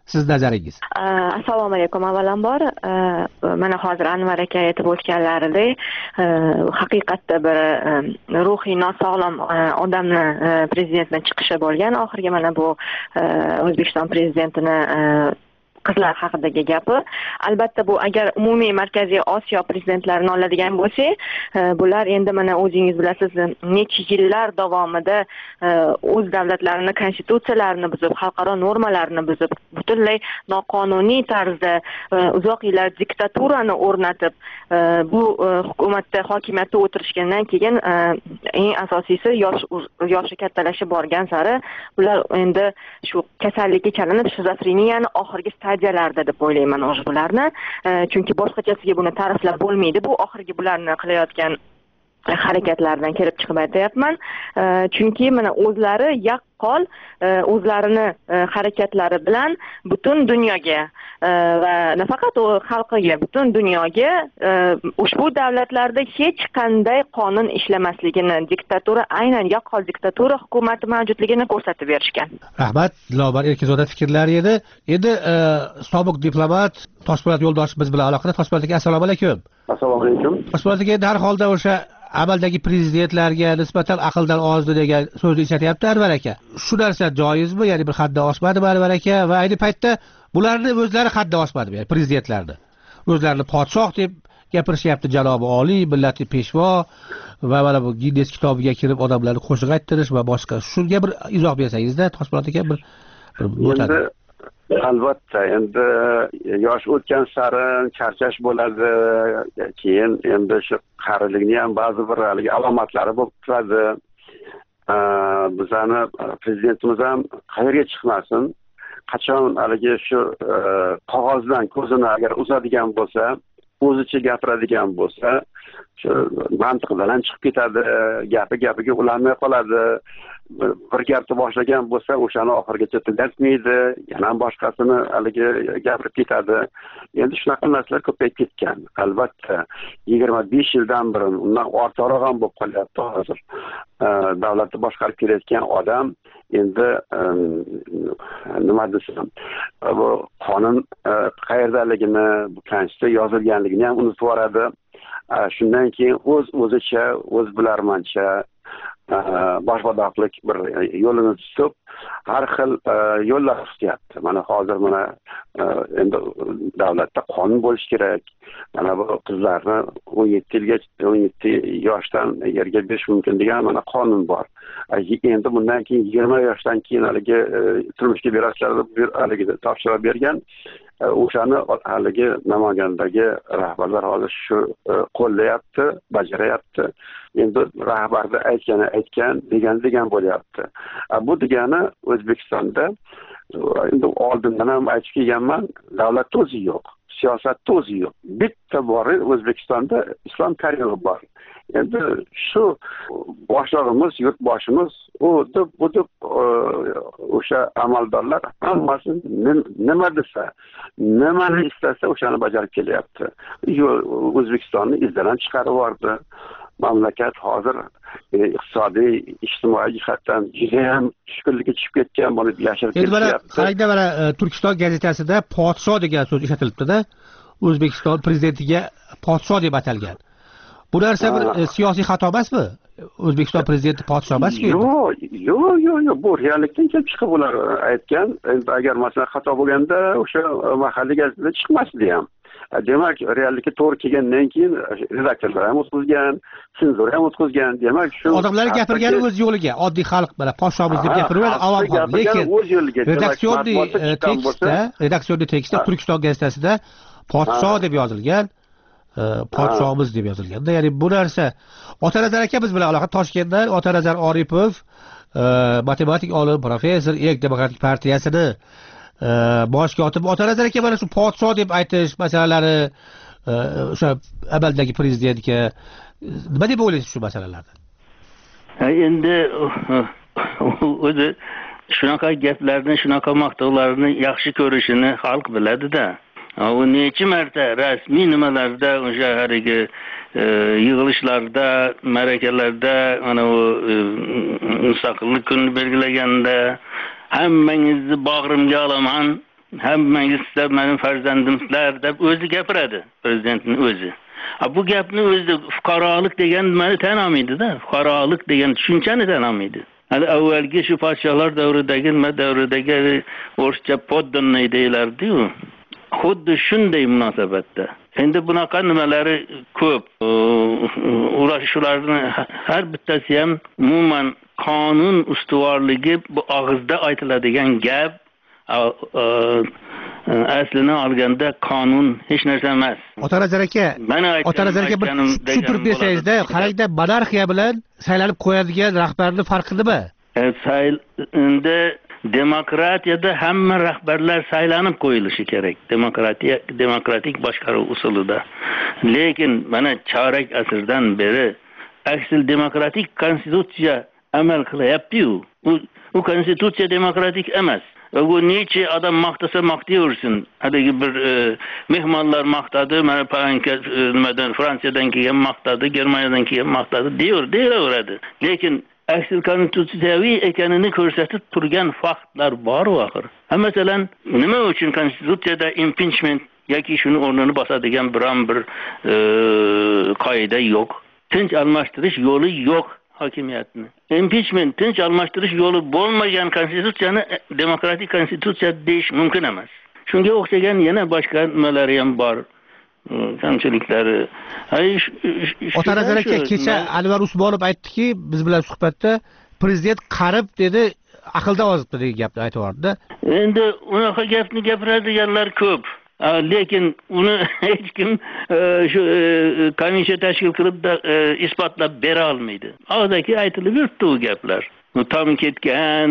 siz nazaringiz? Assalomu alaykum. Avvalambor mana hozir Anvar aka aytib o'tganlaridek haqiqatda bir ruhiy nosog'lom odamni prezidentdan chiqishi bo'lgan. Oxirgi mana bu O'zbekiston prezidentini qizlar haqidagi gapi. Albatta bu agar umumiy Markaziy Osiyo prezidentlarini oladigan bo'lsak, bular endi mana o'zingiz bilasiz, necha yillar davomida o'z davlatlarini konstitutsiyalarini buzib, xalqaro normalarni buzib, butunlay noqonuniy tarzda uzoq yillar diktaturani o'rnatib, bu hukumatda hokimiyatda o'tirishgandan keyin eng asosiysi yoshi kattalashib borgan sari ular endi shu kasallikka chalinib, shizofreniyani oxirgi stadiyalarda deb o'ylayman o'zi bularni. Chunki boshqachasiga buni ta'riflab bo'lmaydi. Bu oxirgi bularni qilayotgan harakatlardan kelib chiqib aytayapman. Chunki mana o'zlari yaqqol o'zlarini harakatlari bilan butun dunyoga va nafaqat u xalqiga, butun dunyoga ushbu davlatlarda hech qanday qonun ishlamasligini, diktatura, aynan yaqqol diktatura hukumati mavjudligini ko'rsatib berishgan. Rahmat, Dilobar Erkizoda fikrlari edi. Endi sobiq diplomat Toshpo'lat Yo'ldoshev biz bilan aloqada. Toshpo'lat aka, assalomu alaykum. Assalomu alaykum. Toshpo'lat aka, har holda o'sha amaldagi prezidentlarga nisbatan aqldan ozdi degan so'zni ishlatyapti Anvar aka. Shu narsa joizmi? Ya'ni bir hadda oshmadimi Anvar aka? Va ayni paytda bularni o'zlari hadda oshmadimi? Ya'ni prezidentlarni o'zlarini podshoh deb gapirishyapti, janobi oliy, millati peshvo va mana bu Ginnes kitobiga kirib odamlarni qo'shiq ayttirish va boshqa. Shunga bir izoh bersangizda, Toshpo'lat aka, bir o'tadi. Albatta, endi yosh o'tgan sari charchash bo'ladi, keyin endi shu qarilikning ham ba'zi bir alomatlari bo'lib turadi. Bizani prezidentimiz ham qayerga chiqmasin, qachon haligi shu qog'ozdan ko'zini agar uzadigan bo'lsa, o'zicha gapiradigan bo'lsa, shu mantiqdan ham chiqib ketadi, gapiga ulanmay qoladi. Bir gapni boshlagan bo'lsa, o'shani oxirigacha tugatmaydi, yana boshqasini haligi gapirib ketadi. Endi shunaqa narsalar ko'payib ketgan. Albatta, 25 yildan beri, undan ortiqroq ham bo'lib qolyapti hozir. Davlatni boshqarib kelayotgan odam endi nima desam, bu qonun qayerdaligini, bu konstitutsiya yozilganligini ham unutib yuboradi. Shundan keyin o'zicha, o'z bilarmancha boshboshdoqlik bir yo'lini tutib, har xil yo'llar tutyapti. Mana hozir mana endi davlatda qonun bo'lishi kerak. Mana bu qizlarni 17 yoshdan erga berish mumkin degan mana qonun bor. Endi bundan keyin 20 yoshdan keyin haligi turmushga berasizlar deb haligi topshiriq bergan. O'shani haligi Namangandagi rahbarlar hozir shu qo'llayapti, bajarayapti. Endi rahbarda aytgan, degan bo'lyapti. Bu degani O'zbekistonda endi oldindan ham aytib kelganman, davlat o'zi yo'q, siyosatda o'zi yo'q. Bitta bor O'zbekistonda Islom Karimov bor. Endi shu boshlig'imiz, yurtboshimiz u deb o'sha amaldorlar hammasi nima desa, nimani istasa o'shani bajarib kelyapti. O'zbekistonni izdan chiqarib yubordi. Mamlakat hozir iqtisodiy, ijtimoiy jihatdan juda ham tushkunlikka tushib ketgan, buni yashirib ketyapti. Qarangda mana Turkiston gazetasida podshoh degan so'z ishlatilibdi-da. O'zbekiston prezidentiga podshoh deb atalgan. Bu narsa bir siyosiy xato emasmi? O'zbekiston prezidenti podshoh emas-ku. Yo'q, bu reallikdan kelib chiqib ular aytgan. Endi agar masalan xato bo'lganda o'sha mahalliy gazetada chiqmasdi ham. Demak, reallikka to'g'ri kelgandan keyin redaktorlar ham o'tkazgan, senzura ham o'tkazgan. Demak, shu odamlar gapirgani o'z yo'liga, oddiy xalq mana podshomiz deb gapiraveradi, avom ham. Lekin redaksionniy tekstda Turkiston gazetasida podshoh deb yozilgan. Podshomiz deb yozilganda, ya'ni bu narsa Otanazar aka biz bilan aloqa Toshkentdan Otanazar Oripov, matematik olim, professor, Erk demokratik partiyasini bosh kotibi. Otanazar aka mana shu podshoh deb aytish masalalari o'sha amaldagi prezidentga nima deb o'ylaysiz shu masalalarda? Endi o'zi shunaqa gaplarni, shunaqa maqtovlarni yaxshi ko'rishini xalq biladi-da. U necha marta rasmiy nimalarda, o'sha harigi yig'ilishlarda, ma'rakalarda, ana u mustaqillik kunini belgilaganda hammangizni bag'rimga olaman, hammangiz sizlar mening farzandimsizlar deb o'zi gapiradi, prezidentning o'zi. Bu gapni o'zida fuqarolik degan nimani tan olmaydi-da, fuqarolik degan tushunchani tan olmaydi. Hali avvalgi shu podshohlar davridagi o'ruscha poddanniy deyilardi-ku. Xuddi shunday munosabatda. Endi bunaqa nimalari ko'p. Shularni har bittasi ham umuman qonun ustuvorligi bu og'izda aytiladigan gap. Aslini olganda qonun hech narsa emas. Otanazar aka bir tushuntirib bersangizda, qarangda monarxiya bilan saylanib qo'yadigan rahbarning farqi nima? Endi demokratiyada hamma rahbarlar saylanib qo'yilishi kerak. Demokratik boshqaruv usulida. Lekin mana chorak asrdan beri aksil demokratik konstitutsiya amal qilyapti-yu. U konstitutsiya demokratik emas. Bu necha odam maqtasa maqtaversin. Haligi bir mehmonlar maqtadi, mana nimadan Fransiyadan kelgan maqtadi, Germaniyadan kelgan maqtadi deyaveradi. Lekin aksil konstitutsiyaviy ekanini ko'rsatib turgan faktlar bor axir. Masalan, nima uchun konstitutsiyada impeachment yoki shuni o'rnini bosadigan biron bir qoida yo'q. Tinch almashtirish yo'li yo'q hokimiyatni. Impeachment tinch almashtirish yo'li bo'lmagan konstitutsiyani demokratik konstitutsiya deyish mumkin emas. Shunga o'xshagan yana boshqa nimalari ham bor. Kamchiliklari. Otanazar aka kecha Anvar Usmonov aytdiki, biz bilan suhbatda prezident qarib dedi, aqlda ozibdi degan gapni aytib. Endi unaqa gapni gapiradiganlar ko'p. Lekin uni hech kim shu komissiya tashkil qilib isbotlab bera olmaydi. Og'zaki aytilib yuribdi u gaplar. Tom ketgan,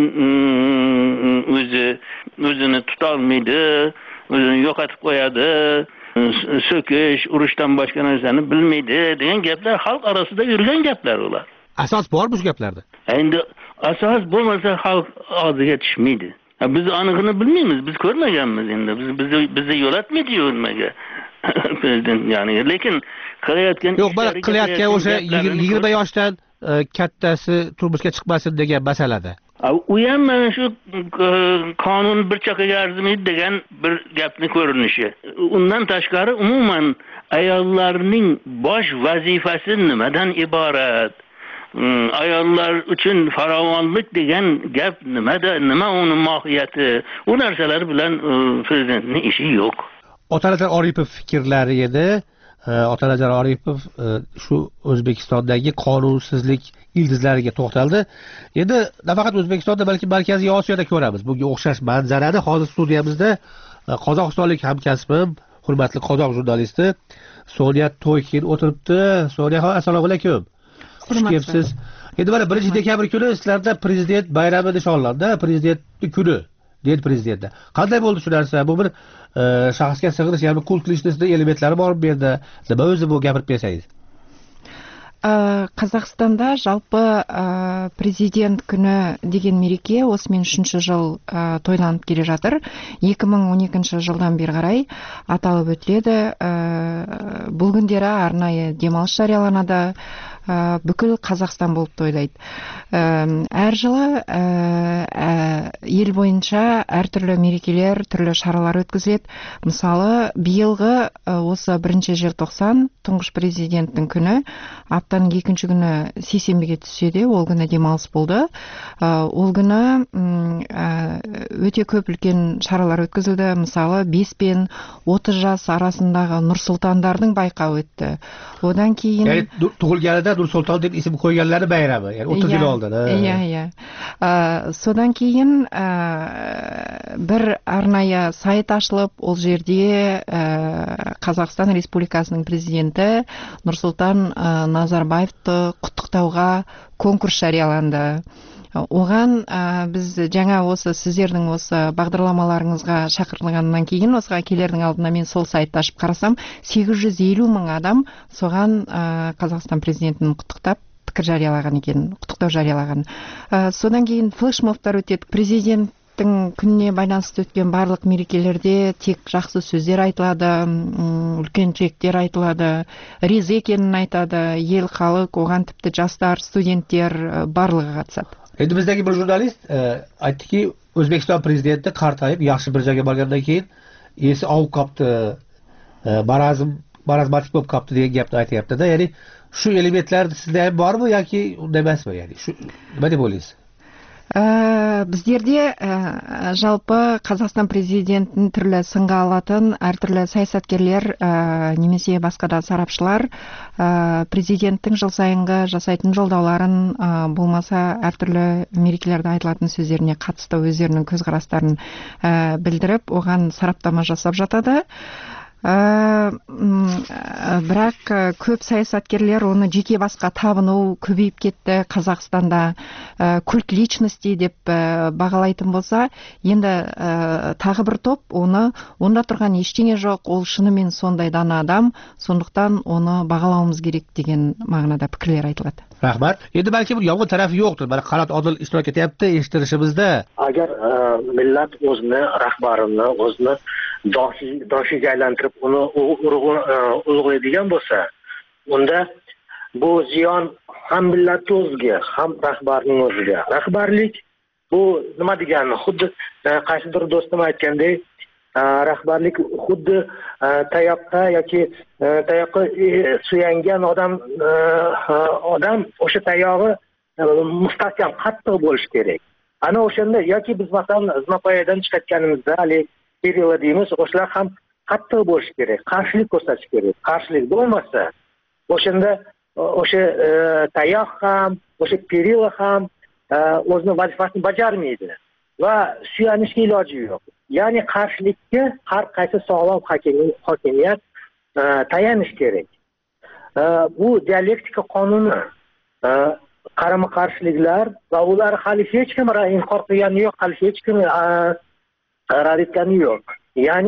o'zini tuta olmaydi, o'zini yo'qotib qo'yadi, so'kish, urushdan boshqa narsani bilmaydi degan gaplar xalq orasida yurgan gaplar ular. Asos bormi shu gaplarda? Endi asos bo'lmasa xalq og'ziga tushmaydi. Biz aniqini bilmaymiz, biz ko'rmaganmiz endi. Bizni yo'latmaydi-yu nimaga. Prezident ya'ni, lekin qilayotgan o'sha 20 yoshdan kattasi turmushga chiqmasin degan masalada. U ham mana shu qonun bir chaqaga arzimaydi degan bir gapni ko'rinishi. Undan tashqari umuman ayollarning bosh vazifasi nimadan iborat? Ayollar uchun farovonlik degan gap nima uni mohiyati? U narsalar bilan prezidentning ishi yo'q. Otanazar Oripov fikrlari edi. Otanazar Oripov shu O'zbekistondagi qonunsizlik ildizlariga to'xtaldi. Endi nafaqat O'zbekistonda, balki Markaziy Osiyoda ko'ramiz bunga o'xshash manzarani. Hozir studiyamizda qozog'istonlik hamkasbim, hurmatli qozoq jurnalisti Sonya Toykin o'tiribdi. Sonya, assalomu alaykum. Xush kelibsiz. Endi mana 1-dekabr kuni sizlarda prezident bayrami nishonlandi, prezidentning kuni. Deydi prezidentda. Qanday bo'ldi shu narsa? Bu bir shaxsga sig'inish, ya'ni kult qilishning elementlari bormi bu yerda? Nima o'zi bu gapirib bersangiz? Қазақстанда жалпы президент күні деген мереке осымен 3-ші жыл тойланып келе жатыр. 2012 жылдан бері қарай аталып өтіледі. Бұл күндері арнайы демалыс жарияланады. Бүкіл Қазақстан болып тойлайды. Әр жылы ел бойынша әртүрлі мерекелер, түрлі шаралар өткізіледі. Мысалы, биылғы осы 1 желтоқсан тұңғыш президенттің күні, аптаның 2-ші күні сейсенбіге түссе де, ол күні демалыс болды. Ол күні өте көп үлкен шаралар өткізілді. Мысалы, 5 пен 30 жас арасындағы Нұрсұлтандардың байқауы өтті. Одан кейін туғылғанida Нұрсұлтан деп есім қойғанлары байрамы, yani 30 жыл oldu. Иә. Содан кейін бір арнайы сайт ашылып, ол жерде Қазақстан Республикасының президенті Нұрсұлтан Назарбаевты құттықтауға конкурс жарияланды. Оған біз жаңа осы сіздердің осы бағдарламаларыңызға шақырылғаннан кейін осыға келердің алдында мен сол сайтты ашып қарасам 850 мың адам соған Қазақстан президентін құттықтап пікір жариялаған екен, құттықтау жариялаған. Содан кейін флешмобтар өтеді. Президенттің күніне байланысты өткен барлық мерекелерде тек жақсы сөздер айтылады, үлкен тілектер айтылады, риза екенін айтады, ел, халық, оған тіпті жастар, студенттер барлығы қатысады. Endi bizdagi bir jurnalist aytdiki, O'zbekiston prezidenti qartayib yaxshi bir joyga borgandan keyin esi ovib qolibdi, marazmatik bo'lib qolibdi degan gapni aytyapti-da. Ya'ni shu elementlar sizda ham bormi yoki unday emasmi? Ya'ni shu nima deb o'ylaysiz? Bizlarda жалпы Қазақстан президентін түрлі сынға алатын әртүрлі саясаткерлер немесе басқа да сарапшылар президенттің жыл сайынғы жасайтын жолдауларын болмаса әртүрлі мерекелерде айтылатын сөздеріне қатысты өздерінің көзқарастарын білдіріп, оған сараптама жасап жатады. Бірақ көп саясаткерлер оны жеке басқа табыну көбейіп кетті Қазақстанда, культ личности деп бағалайтын болса, енді тағы бір топ оны онда тұрған ештеңе жоқ, ол шынымен сондай дана адам, сондықтан оны бағалауымыз керек деген мағынада пікірлер айтылады. Rahmat. Endi balki bir yolg'on tarafi yo'qdir. Mana Qanot Odil ishtirok etyapti eshittirishimizda. Agar millat o'zini rahbarini, o'zini doshiga aylantirib uni ulug'laydigan bo'lsa, unda bu ziyon ham millat o'ziga, ham rahbarning o'ziga. Rahbarlik bu nima degani? Xuddi qaysidir do'stim aytgandek, rahbarlik xuddi tayoqqa yoki tayoqqa suyangan odam o'sha tayog'i mustahkam, qattiq bo'lishi kerak. Ana o'shanda yoki biz masalan zinapoyadan chiqayotganimizda hali perila deymiz, o'shalar ham qattiq bo'lishi kerak, qarshilik ko'rsatish kerak. Qarshilik bo'lmasa, o'shanda o'sha tayoq ham, o'sha perila ham o'zini vazifasini bajarmaydi va suyanishga iloji yo'q. Ya'ni qarshilikka har qaysi sog'lom hokimiyat tayanish kerak. Bu dialektika qonuni, qarama-qarshiliklar va ular hali hech kim inkor qilgani yo'q, hali hech kim rad etgani yo'q. Ya'ni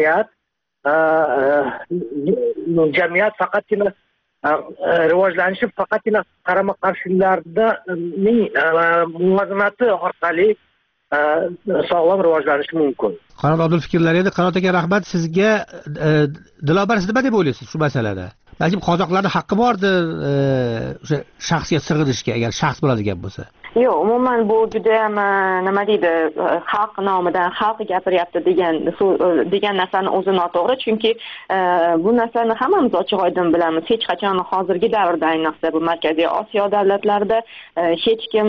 jamiyat faqatgina rivojlanishi faqatgina qarama-qarshiliklarning muvozanati orqali sog'lom rivojlanishi mumkin. Qanot Odil fikrlari edi. Qanot aka, rahmat sizga. Dilobar, siz nima deb o'ylaysiz shu masalada? Balki qozoqlarning haqqi bordir o'sha shaxsiyat sig'inishga, agar shaxs bo'ladigan bo'lsa. Yo'q, umuman bu juda ham nima deydi, xalq nomidan xalq gapiryapti degan narsani o'zi noto'g'ri, chunki bu narsani hammamiz ochiq oydin bilamiz. Hech qachon hozirgi davrda, ayniqsa bu Markaziy Osiyo davlatlarida hech kim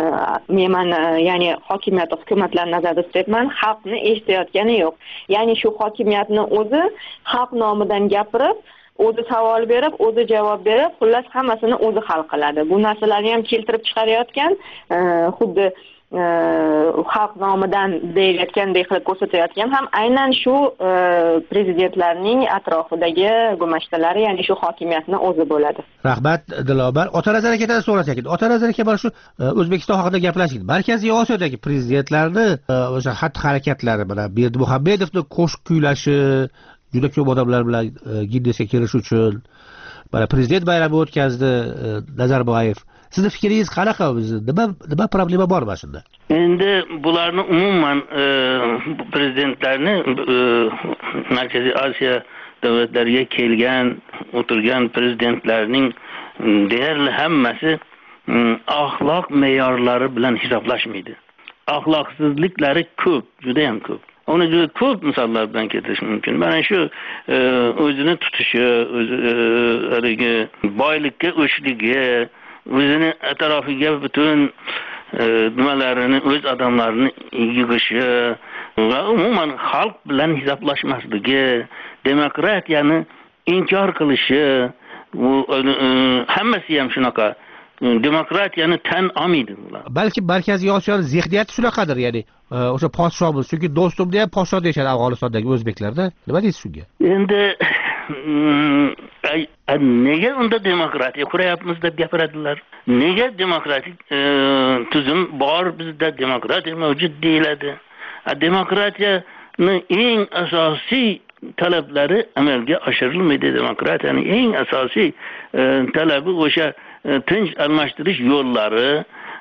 ya'ni hokimiyat, hukumatlarni nazarda tutyapman, xalqni eshitayotgani yo'q. Ya'ni shu hokimiyatni o'zi xalq nomidan gapirib, o'zi savol berib, o'zi javob berib, xullas hammasini o'zi hal qiladi. Bu narsalarni ham keltirib chiqarayotgan, xuddi xalq nomidan deyayotgandek qilib ko'rsatayotgan ham aynan shu prezidentlarning atrofidagi gumashtalari, ya'ni shu hokimiyatni o'zi bo'ladi. Rahmat Dilobar. Otanazar akadan so'rasak edi. Otanazar aka, mana shu O'zbekiston haqida gaplashdik. Markaziy Osiyodagi prezidentlarni o'sha xatti-harakatlari, mana Berdimuhamedovning qo'shiq kuylashi, juda ko'p odamlar bilan Ginnesga kirish uchun mana prezident bayrami o'tkazdi Nazarboyev. Sizning fikringiz qanaqa? Nima problema bor mana shunda? Endi bularni umuman prezidentlarni Markaziy Osiyo davlatlariga kelgan, o'tirgan prezidentlarning deyarli hammasi axloq me'yorlari bilan hisoblashmaydi. Axloqsizliklari ko'p, juda ham ko'p. Uni juda ko'p misollar bilan keltirish mumkin. Mana shu o'zini tutishi, o'zi boylikka o'shligi, o'zini atrofiga butun nimalarini, o'z odamlarini yig'ishi va umuman xalq bilan hisoblashmasligi, demokratiyani inkor qilishi, hammasi ham shunaqa. Demokratiyani tan olmaydi ular. Balki Markaziy Osiyoning zehniyati shunaqadir, ya'ni o'sha podshomiz, chunki do'stimda ham podsho deyishadi Afg'onistondagi o'zbeklarda. Nima deysiz shunga? Endi nega unda demokratiya qurayapmiz deb gapiradilar? Nega demokratik tuzum bor, bizda demokratiya mavjud deyiladi? Demokratiyani eng asosiy talablari amalga oshirilmaydi. Demokratiyaning eng asosiy talabi o'sha tinch almashtirish yo'llari,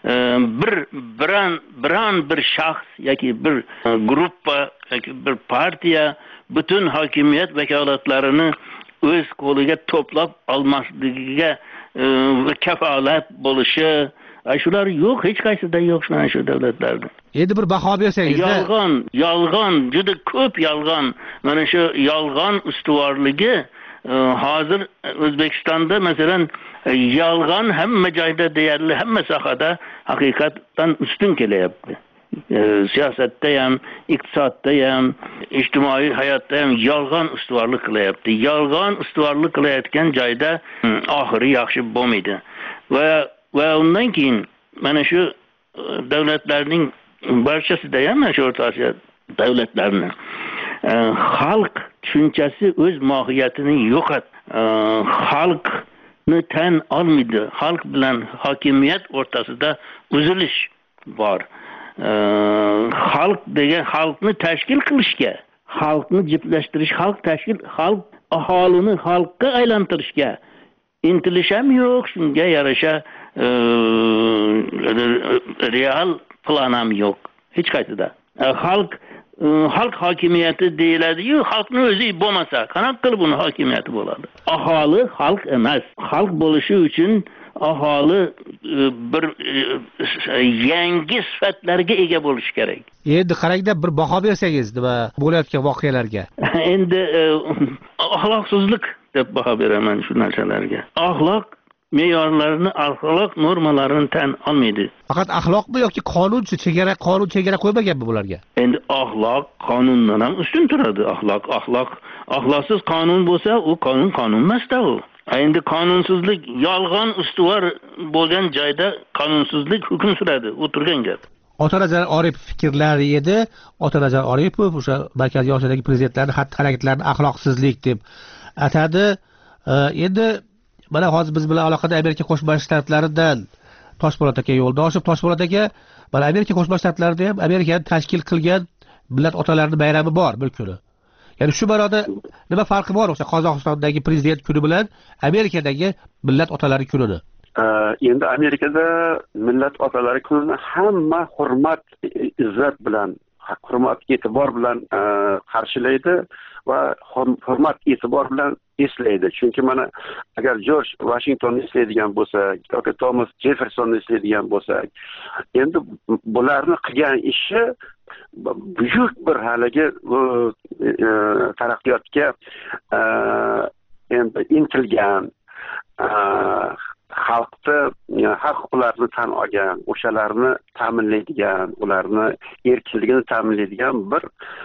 biron bir shaxs yoki bir gruppa yoki bir partiya butun hokimiyat vakolatlarini o'z qo'liga to'plab olmasligiga kafolat bo'lishi shular yo'q, hech qaysida yo'q mana shu davlatlarda. Endi bir baho bersangiz. Yolg'on, juda ko'p yolg'on. Mana shu yolg'on ustuvorligi hozir O'zbekistonda masalan yolg'on hamma joyda deyarli hamma sohada haqiqatan ustun kelyapti. Siyosatda ham, iqtisodda ham, ijtimoiy hayotda ham yolg'on ustuvorlik qilyapti. Yolg'on ustuvorlik qilayotgan joyda oxiri yaxshi bo'lmaydi. Va undan keyin mana shu davlatlarning barchasida ham mana shu O'rta Osiyo davlatlarini xalq tushunchasi o'z mohiyatini yo'qotdi. Xalqni tan olmaydi. Xalq bilan hokimiyat o'rtasida uzilish bor. Xalq degan xalqni tashkil qilishga, xalqni jiplashtirish, xalq aholini xalqqa aylantirishga intilish ham yo'q. Shunga yarasha real plan ham yo'q hech qaysida. Xalq hokimiyati deyiladi-yu, xalqning o'zi bo'lmasa, qanaqa qilib uni hokimiyati bo'ladi? Aholi xalq emas. Xalq bo'lishi uchun aholi bir yangi sifatlarga ega bo'lishi kerak. Endi qarangda bir baho bersangiz nima bo'layotgan voqealarga. Endi axloqsizlik deb baho beraman shu narsalarga. Axloq me'yorlarini, axloq normalarini tan olmaydi. Faqat axloqmi yoki qonunchi chegara qo'ymaganmi bularga? Endi axloq qonundan ham ustun turadi. Axloqsiz qonun bo'lsa, u qonun emas-da u. Endi qonunsizlik, yolg'on ustuvor bo'lgan joyda qonunsizlik hukm suradi. U turgan gap. Otanazar Oripov fikrlari edi. Otanazar Oripov o'sha Markaziy Osiyodagi prezidentlarning xatti-harakatlarini axloqsizlik deb atadi. Endi mana hozir biz bilan aloqada Amerika Qo'shma Shtatlaridan Toshpo'lat aka yo'ldoshib, Toshpo'lat aka, mana Amerika Qo'shma Shtatlarida ham Amerikani tashkil qilgan millat otalarining bayrami bor bir kuni. Ya'ni shu ma'noda nima farqi bor o'sha Qozog'istondagi prezident kuni bilan Amerikadagi millat otalari kunini? Endi Amerikada millat otalari kunini hamma hurmat, izzat bilan, hurmat, e'tibor bilan qarshilaydi va hurmat, e'tibor bilan eslaydi. Chunki mana agar Jorj Vashingtonni eslaydigan bo'lsak yoki Thomas Jeffersonni eslaydigan bo'lsak, endi bularni qilgan ishi buyuk bir haligi taraqqiyotga endi intilgan, xalqni haq huquqlarini tan olgan, o'shalarni ta'minlaydigan, ularni erkinligini ta'minlaydigan bir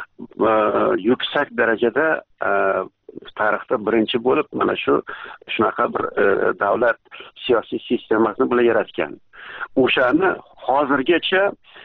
yuksak darajada tarixda birinchi bo'lib mana shunaqa bir davlat siyosiy sistemasini bular yaratgan. O'shani hozirgacha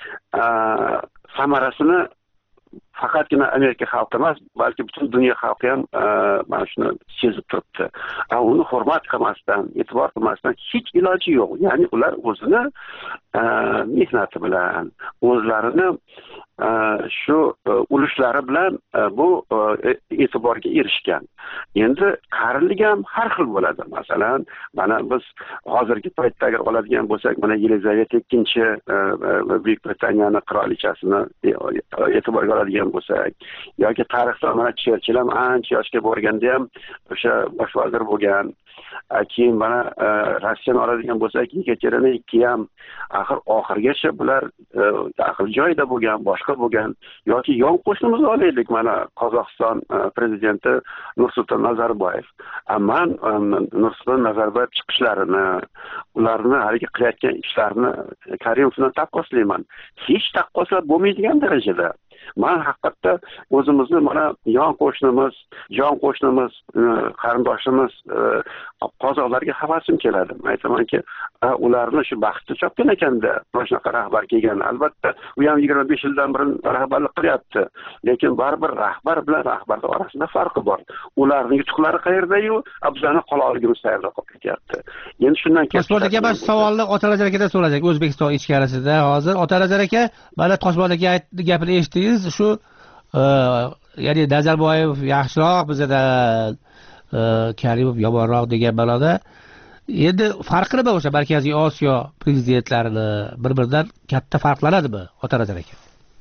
samarasini faqatgina Amerika xalqi emas, balki butun dunyo xalqi ham mana shuni sezib turibdi. Uni hurmat qilmasdan, e'tibor qilmasdan hech iloji yo'q. Ya'ni ular o'zini mehnati bilan, o'zlarini shu ulushlari bilan bu e'tiborga erishgan. Endi qarilik ham har xil bo'ladi. Masalan, mana biz hozirgi paytda agar oladigan bo'lsak, mana Yelizaveta II Buyuk Britaniyaning qirolichasini e'tiborga oladigan bo'lsak, yoki tarixda mana Cherchill ham ancha yoshga borganda ham o'sha bosh vazir bo'lgan. Keyin mana Rossiyani oladigan bo'lsak, Yekaterina II ham axir oxirgacha bular axir joyida bo'lgan, boshqa bo'lgan. Yoki yon qo'shnimizni olaylik, mana Qozog'iston prezidenti Nursulton Nazarboyev. Man Nursulton Nazarboyev chiqishlarini, ularni haligi qilayotgan ishlarini Karimov bilan taqqoslayman. Hech taqqoslab bo'lmaydigan darajada. Men haqiqatda o'zimizni mana jon qo'shnimiz, qarindoshimiz qozoqlarga havasim keladi. Aytamanki, ularni shu baxtli chopgan ekanda, shunaqa rahbar kelgan. Albatta, u ham 25 yildan beri rahbarlik qilyapti. Lekin baribir rahbar bilan rahbarning orasida farqi bor. Ularning yutuqlari qayerda-yu, bizlarning qoloqligimiz tayyorlab qolib ketyapti. Endi shundan keyin Toshpo'lat aka savolni Otanazar akadan so'rasak, O'zbekiston ichkarisida hozir Otanazar aka, mana Toshpo'lat aka gapini eshitdingiz. Shu ya'ni Nazarboyev yaxshiroq bizadan, Karimov yomonroq degan ma'noda. Endi farqi nima o'sha Markaziy Osiyo prezidentlarini bir-biridan katta farqlanadimi Otanazar aka?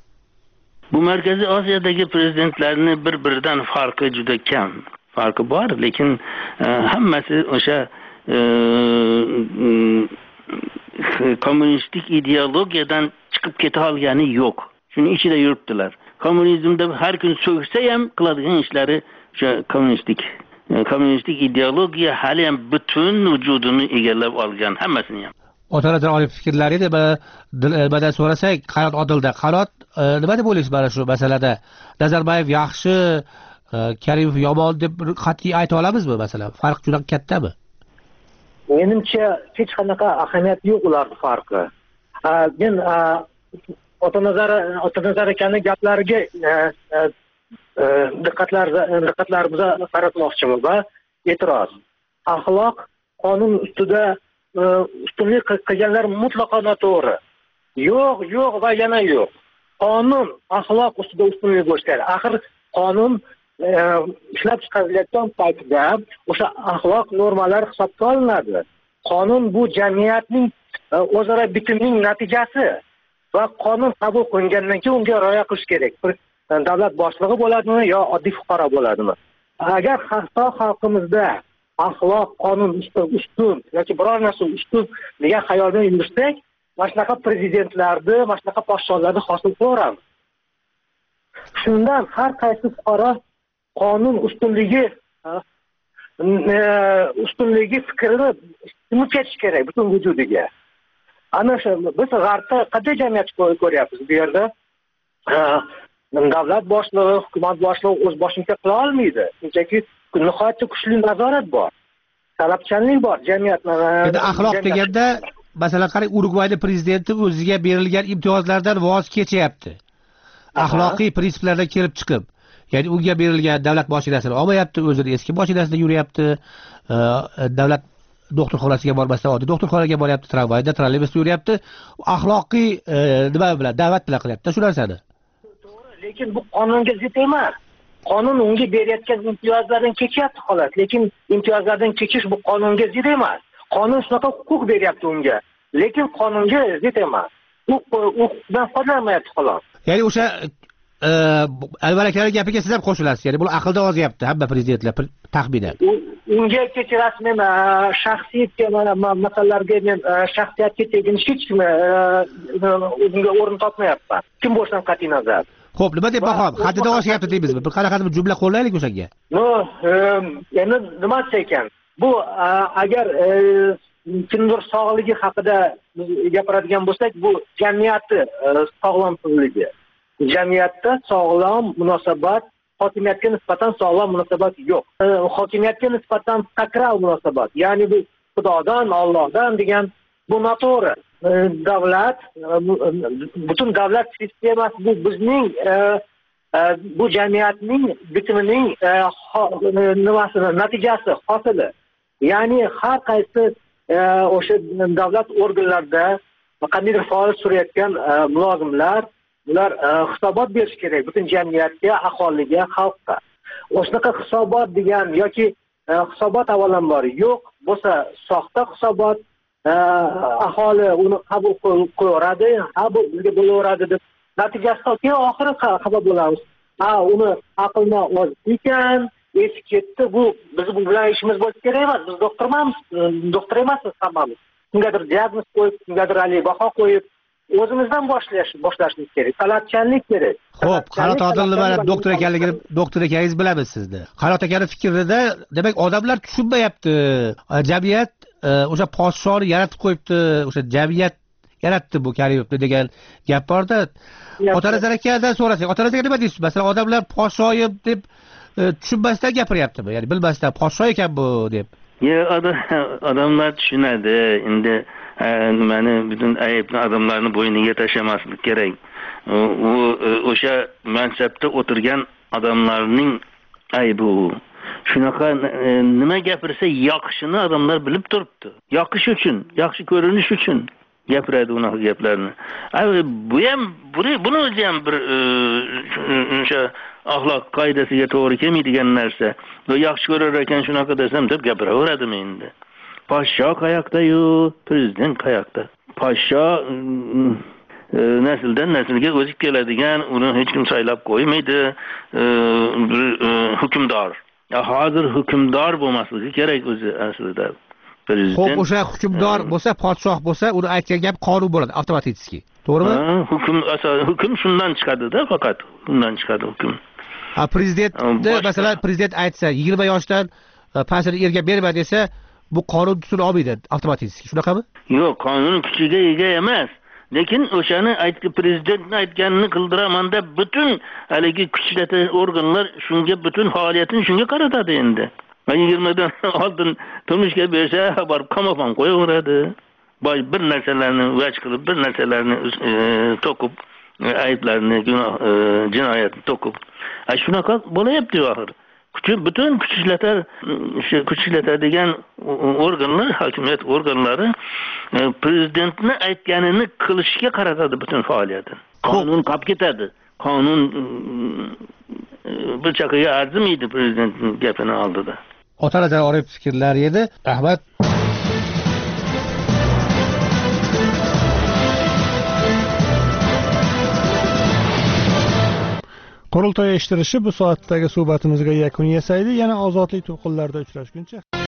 Bu Markaziy Osiyodagi prezidentlarni bir-biridan farqi juda kam. Farqi bor, lekin hammasi o'sha kommunistik ideologiyadan chiqib keta olgani yo'q. Shuning ichida yuribdilar. Kommunizmda har kun so'ksa ham qiladigan ishlari o'sha kommunistik ideologiya hali ham butun vujudini egallab olgan hammasini ham. Otalardan olib fikrlari edi, nimadan so'rasak, Qanot Odilda. Qanot, nima deb o'ylaysiz mana shu masalada? Nazarboyev yaxshi, Karimov yomon deb qat'iy ayta olamizmi masalan? Farq juda kattami? Menimcha hech qanaqa ahamiyati yo'q ularning farqi. Men Otanazar akaning gaplariga diqqatlarimizni qaratmoqchiman va e'tiroz. Axloq qonun ustida ustunlik qilganlar mutlaqo noto'g'ri. Yo'q va yana yo'q. Qonun axloq ustida ustunlik bo'lishi kerak. Axir qonun ishlab chiqarilayotgan paytda o'sha axloq normalari hisobga olinadi. Qonun bu jamiyatning o'zaro bitimining natijasi va qonun qabul qilingandan keyin unga rioya qilish kerak. Davlat boshlig'i bo'ladimi yo oddiy fuqaro bo'ladimi? Agar xalqimizda axloq qonun ustun yoki biror narsa ustun degan xayoldan yursak, mana shunaqa prezidentlarni, mana shunaqa podshohlarni hosil qilaveramiz. Shundan har qaysi fuqaro qonun ustunligi fikrini simib ketish kerak butun vujudiga. Ana shu biz g'arbda qanday jamiyat ko'ryapmiz bu yerda? Davlat boshlig'i, hukumat boshlig'i o'z boshiga qila olmaydi. Chunki nihoyatda kuchli nazorat bor. Talabchanlik bor jamiyatda. Endi axloq deganda, masalan, qarang, Urugvayda prezidenti o'ziga berilgan imtiyozlardan voz kechyapti. Axloqiy prinsiplardan kelib chiqib, ya'ni unga berilgan davlat mashinasini olmayapti, o'zini eski mashinasida yuryapti. Davlat doktorxonasiga bormasdan oddiy doktorxonaga boryapti, tramvayda, trolleybusda yuryapti. Axloqiy nima bilan, da'vat bilan qilyapti shu narsani. Lekin bu qonunga zid emas. Qonun unga berayotgan imtiyozlardan kechyapti xolos, lekin imtiyozlardan kechish bu qonunga zid emas. Qonun shunaqa huquq beryapti unga, lekin qonunga zid emas. U huquqdan foydalanmayapti xolos. Ya'ni o'sha Anvar akaning gapiga siz ham qo'shilasiz. Ya'ni bu aqldan ozyapti hamma prezidentlar taxminan. Unga kechirasiz, men shaxsiyatga masalalarga men shaxsiyatga teginishga hech kim o'zimga o'rin topmayapman. Kim bo'lsa qat'iy nazar. Xo'p, nima deb baho? Haddidan oshyapti deymizmi? Bir qanaqa bir jumla qo'llaylik o'shanga. Endi nima desa ekan? Bu agar kimdir sog'ligi haqida gapiradigan bo'lsak, bu jamiyatni sog'lomligi. Jamiyatda sog'lom munosabat, hokimiyatga nisbatan sog'lom munosabat yo'q. Hokimiyatga nisbatan sakrov munosabat, ya'ni bu Xudodan, Allohdan degan bu noto'g'ri. Davlat, butun davlat sistemasi bu bizning bu jamiyatning bitimining natijasi, hosili. Ya'ni har qaysi o'sha davlat organlarida qandaydir faoliyat surayotgan mulozimlar, ular hisobot berish kerak butun jamiyatga, aholiga, xalqqa. O'shanaqa hisobot degan yoki hisobot avvalambor yo'q bo'lsa, soxta hisobot, aholi uni qabul qilaveradi, bu bizga bo'laveradi deb natijasida keyin oxiri xabar bo'lamiz. Uni aqlni oz ekan, esi ketdi, bu biz bu bilan ishimiz bo'lishi kerak emas. Biz doktor emasmiz hammamiz. Kimgadir diagnoz qo'yib, kimgadir baho qo'yib, o'zimizdan boshlashimiz kerak. Talabchanlik kerak. Xo'p, Qanot Odilni mana doktor ekangiz bilamiz sizni. Qanot akaning fikrida, demak, odamlar tushunmayapti. Jamiyat o'sha podshoni yaratib qo'yibdi, o'sha jamiyat yaratdi bu Karimovni degan gap borda. Otanazar akadan so'rasak, Otanazar aka nima deysiz? Masalan, odamlar podshoyim deb tushunmasdan gapiryaptimi? Ya'ni bilmasdan podsho ekan bu deb. Odamlar tushunadi. Endi nimani butun aybni odamlarning bo'yniga tashlamaslik kerak. U o'sha mansabda o'tirgan odamlarning aybi u. Shunaqa nima gapirsa yoqishini odamlar bilib turibdi. Yoqish uchun, yaxshi ko'rinish uchun gapiradi unaqa gaplarni. Buni o'zi ham bir o'sha axloq qoidasiga to'g'ri kelmaydigan narsa. Yaxshi ko'rar ekan shunaqa desam deb gapiraveradimi endi? Podsho qayoqda-yu, prezident qayoqda? Podsho nasldan naslga o'sib keladigan, uni hech kim saylab qo'ymaydi, hukmdor. Hozir hukmdor bo'lmasligi kerak o'zi aslida. prezident Xo'p, o'sha hukmdor bo'lsa, podshoh bo'lsa, uni aytgan gap qonun bo'ladi avtomatik. To'g'rimi? Hukm shundan chiqadi-da, faqat bundan chiqadi hukm. Prezidentni masalan prezident aytsa 20 yoshdan pasini erga berma desa, bu qonun tutun olmaydi avtomatik. Shunaqami? Yo'q, qonun kuchiga ega emas. Lekin o'shani prezidentni aytganini qildiraman deb butun haligi kuchli organlar shunga butun faoliyatini shunga qaratadi endi. 20 dan oldin turmushga bersa, borib qamoqqa qo'yaveradi. Bir narsalarni vaj qilib, bir narsalarni to'qib, ayblarni, jinoyatni to'qib. Shunaqa bo'layapti oxir. Butun kuchlatadigan organlar, hokimiyat organlari prezidentni aytganini qilishga qaratadi butun faoliyatini. Qonun qolib ketadi. Qonun bir chaqaga arzimaydi prezidentning gapini oldida. Otaladan orib fikrlar edi. Rahmat. Qurultoy eshittirishi bu soatdagi suhbatimizga yakun yasaydi. Yana ozodlik to'lqinlarida uchrashguncha